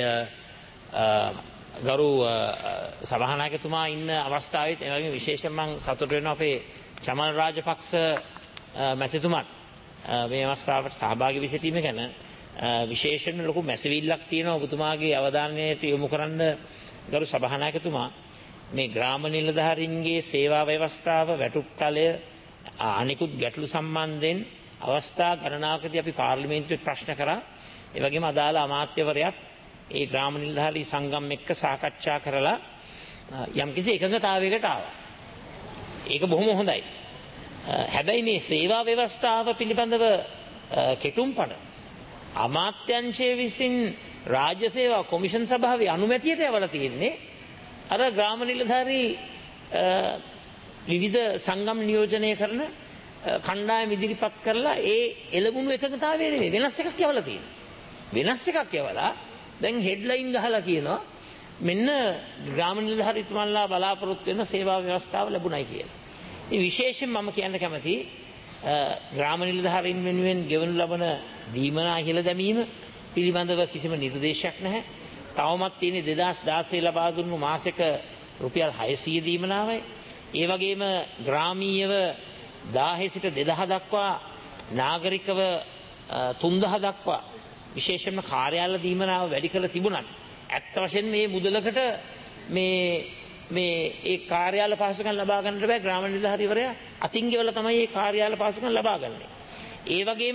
ගරු සභානායකතුමා ඉන්න අවස්ථාවෙත් ඒ වගේම විශේෂයෙන් මම සතුටු වෙනවා අපේ චමල් රාජපක්ෂ මැතිතුමත් මේ අවස්ථාවට සහභාගී වී සිටීම ගැන විශේෂයෙන් ලොකු මැසවිල්ලක් තියෙනවා ඔබතුමාගේ අවධානයට යොමු කරන්න ගරු සභානායකතුමා. මේ ග්‍රාම නිලධාරීන්ගේ සේවා ව්‍යවස්ථාව වැටුප්තලය අනිකුත් ගැටලු සම්බන්ධයෙන් අවස්ථා ගණනාවකදී අපි පාර්ලිමේන්තුවේ ප්‍රශ්න කරා. ඒ වගේම අදාළ අමාත්‍යවරයාත් ඒ ග්‍රාම නිලධාරී සංගම් එක්ක සාකච්ඡා කරලා යම්කිසි එකඟතාවයකට ආවා. ඒක බොහොම හොඳයි. හැබැයි මේ සේවා ව්‍යවස්ථාව පිළිබඳව කෙටුම්පඩ අමාත්‍යංශයේ විසින් රාජ්‍ය සේවා කොමිෂන් සභාවේ අනුමැතියට යවලා තියෙන්නේ අර ග්‍රාම නිලධාරී විවිධ සංගම් නියෝජනය කරන කණ්ඩායම ඉදිරිපත් කරලා ඒ එළවුණු එකඟතාවය නෙවෙයි වෙනස් එකක් යවලා තියෙනවා. වෙනස් එකක් යවලා දැන් හෙඩ්ලයින් ගහලා කියනවා මෙන්න ග්‍රාම නිලධාරීතුමන්ලා බලාපොරොත්තු වෙන සේවා ව්‍යවස්ථාව ලැබුණයි කියලා. මේ විශේෂයෙන් මම කියන්න කැමති ග්‍රාම නිලධාරීන් වෙනුවෙන් ගෙවනු ලබන දීමනා ඉහළ දැමීම පිළිබඳව කිසිම නිර්දේශයක් නැහැ. තවමත් තියෙන්නේ දෙදහස් දාසය ලබා දුන්නු මාසික රුපියල් හයසීය දීමනාවයි. ඒ වගේම ග්‍රාමීයව දාහේ සිට දෙදහ දක්වා නාගරිකව තුන්දහ දක්වා විශේෂයෙන්ම කාර්යාල දීමනාව වැඩි කළ තිබුණත් ඇත්ත වශයෙන්ම මේ මුදලකට මේ මේ ඒ කාර්යාල පහසුකම් ලබා ගන්නට බෑ. ග්‍රාම නිලධාරීවරයා අතින් ගෙවලා තමයි මේ කාර්යාල පහසුකම් ලබා ගන්නේ. ඒ වගේම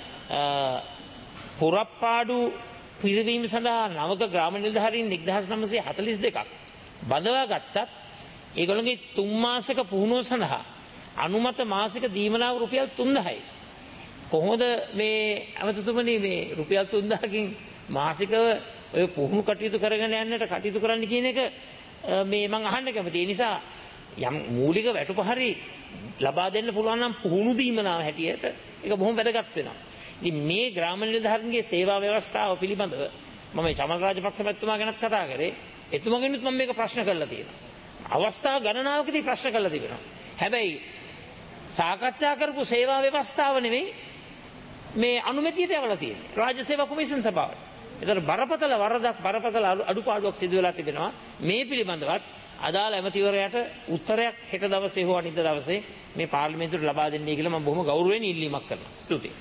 පුරප්පාඩු පිරිවීම සඳහා නවක ග්‍රාම නිලධාරීන් එක්දහස් නවසිය හතළිස් දෙකක් බඳවා ගත්තත් ඒගොල්ලන්ගේ තුන් මාසික පුහුණුව සඳහා අනුමත මාසික දීමනාව රුපියල් තුන්දහයි. කොහොමද මේ අමතතුමනි මේ රුපියල් තුන්දහකින් මාසිකව ඔය පුහුණු කටයුතු කරගෙන යන්නට කටයුතු කරන්න කියන එක මේ මම අහන්න කැමතියි. ඒ නිසා යම් මූලික වැටුප හරි ලබා දෙන්න පුළුවන් නම් පුහුණු දීමනාව හැටියට ඒක බොහොම වැදගත් වෙනවා. ඉතින් මේ ග්‍රාම නිලධාරීන්ගේ සේවා ව්‍යවස්ථාව පිළිබඳව මම චමල් රාජපක්ෂ මැතිතුමා ගැනත් කතා කරේ. එතුමාගෙනුත් මම මේක ප්‍රශ්න කරලා තියෙනවා. අවස්ථා ගණනාවකදී ප්‍රශ්න කරලා තිබෙනවා. හැබැයි සාකච්ඡා කරපු සේවා ව්‍යවස්ථාව නෙවෙයි මේ අනුමැතියට යවලා තියෙන්නේ. රාජ්‍ය සේවා කොමිෂන් සභාවට. ඒතර බරපතල වරදක් බරපතල අඩුපාඩුවක් සිදු වෙලා තිබෙනවා. මේ පිළිබඳවත් අදාළ ඇමතිවරයාට උත්තරයක් හෙට දවසේ හෝ අනිත් දවසේ මේ පාර්ලිමේන්තුවට ලබා දෙන්නයි කියලා මම බොහොම ගෞරවයෙන් ඉල්ලීමක් කරනවා. ස්තුතියි.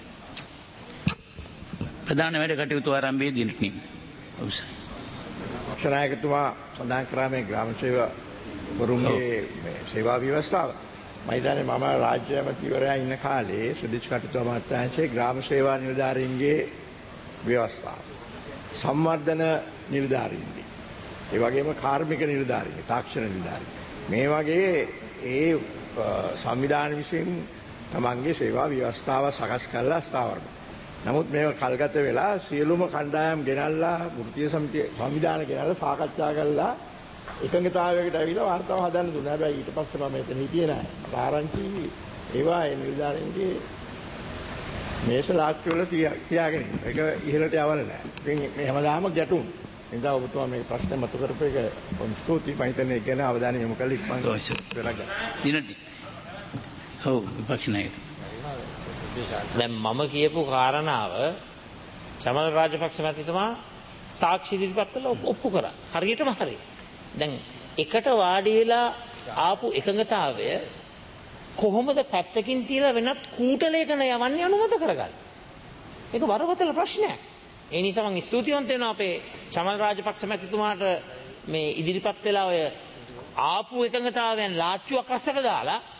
ප්‍රධාන වැඩ කටයුතු ආරම්භයේ දිනට නිම. අවසන්. ක්ෂණායකතුමා සඳහන් කරා මේ ග්‍රාම සේවා වරුන්ගේ මේ සේවා ව්‍යවස්ථාව. මම හිතන්නේ මම රාජ්‍ය ඇමතිවරයා ඉන්න කාලේ සුදිච් කටයුතු අමාත්‍යාංශයේ ග්‍රාම සේවා නිලධාරීන්ගේ ව්‍යවස්ථාව. සම්වර්ධන නිලධාරීන්ගේ. ඒ වගේම කාර්මික නිලධාරීන්, තාක්ෂණ නිලධාරීන්. මේ වගේ ඒ සංවිධාන විසින් තමන්ගේ සේවා ව්‍යවස්ථාව සකස් කරලා ස්ථාවර. නමුත් මේක කල්ගත වෙලා සියලුම කණ්ඩායම් ගෙනල්ලා වෘත්තීය සමිතිය සංවිධාන ගෙනල්ලා සාකච්ඡා කරලා එකඟතාවයකට ඇවිල්ලා වාර්තාව හදන්න දුන්නා. හැබැයි ඊට පස්සේ මම මෙතන හිටියේ නෑ. ආරංචි ඒවා ඒ නිලධාරීන්ගේ මේෂ ලාච්චු වල තියාගෙන ඉන්න. ඒක ඉහළට යවල නෑ. ඉතින් මේ හැමදාම ගැටුම්. එනිසා ඔබතුමා මේ ප්‍රශ්නේ මතු කරපු එක කොහොම ස්තුතියි. මම හිතන්නේ ඒක ගැන අවධානය යොමු කරලා ඉක්මන් වෙලා දිනටි. ඔව් විපක්ෂ නායකතුමා. දැන් මම කියපු කාරණාව චමල් රාජපක්ෂ මැතිතුමා සාක්ෂි ඉදිරිපත් කළා ඔප්පු කරා. හරියටම හරි. දැන් එකට වාඩි වෙලා ආපු එකඟතාවය කොහොමද පැත්තකින් තියලා වෙනත් කූටලයකන යවන්නේ අනුමත කරගන්න. මේක බරපතල ප්‍රශ්නයක්. ඒ නිසා මම ස්තුතිවන්ත වෙනවා අපේ චමල් රාජපක්ෂ මැතිතුමාට මේ ඉදිරිපත් වෙලා ඔය ආපු එකඟතාවයන් ලාච්චුවක් අස්සට දාලා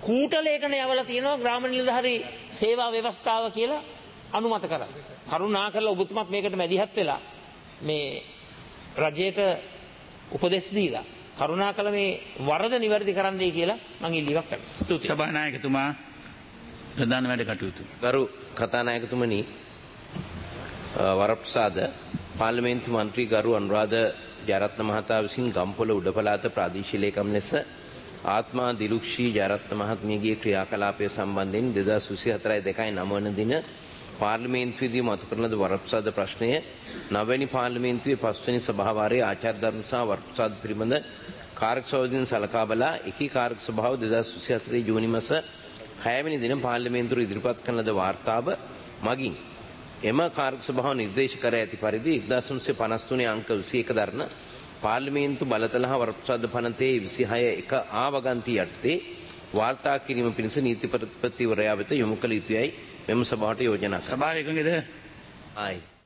කූට ලේඛන යවලා තියෙනවා ග්‍රාම නිලධාරී සේවා ව්‍යවස්ථාව කියලා අනුමත කරලා. කරුණාකරලා ඔබතුමත් මේකට මැදිහත් වෙලා මේ රජයට උපදෙස් දීලා කරුණාකරලා මේ වරද නිවැරදි කරන්නයි කියලා මම ඉල්ලීමක් කරනවා. ස්තුතියි. සභානායකතුමා ප්‍රධාන වැඩ කටයුතු. ගරු කතානායකතුමනි වරප්‍රසාද පාර්ලිමේන්තු මන්ත්‍රී ගරු අනුරාධ ජයරත්න මහතා විසින් ගම්පොළ උඩපළාත ප්‍රාදේශීය ලේකම් ලෙස ආත්මා දිලුක්ෂී ජයරත්න මහත්මියගේ ක්‍රියාකලාපය සම්බන්ධයෙන් දෙදහස් විසිහතරයි දෙකයි නව වන දින පාර්ලිමේන්තුවේදී මතු කරන ලද වරප්‍රසාද ප්‍රශ්නය නවවැනි පාර්ලිමේන්තුවේ පස්වෙනි සභාවාරයේ ආචාර්ය ධර්ම සහ වරප්‍රසාද පිළිබඳ කාර්ය සභාවෙන් සලකා බලා එකී කාර්ය සභාව දෙදහස් විසිහතරේ ජූනි මාස හයවෙනි දින පාර්ලිමේන්තුවට ඉදිරිපත් කරන ලද වාර්තාව මගින් එම කාර්ය සභාව නිර්දේශ කර ඇති පරිදි එක්දාස් නවසිය පනස් තුනේ අංක විසි එක දරන පාර්ලිමේන්තු බලතල හා වරප්‍රසාද පනතේ විසිහය එක ආ වගන්ති යටතේ වාර්තා කිරීම පිණිස නීතිපතිවරයා වෙත යොමු කළ යුතුයයි මෙම සභාවට යෝජනා කරා. සභාව එකඟද? ආයි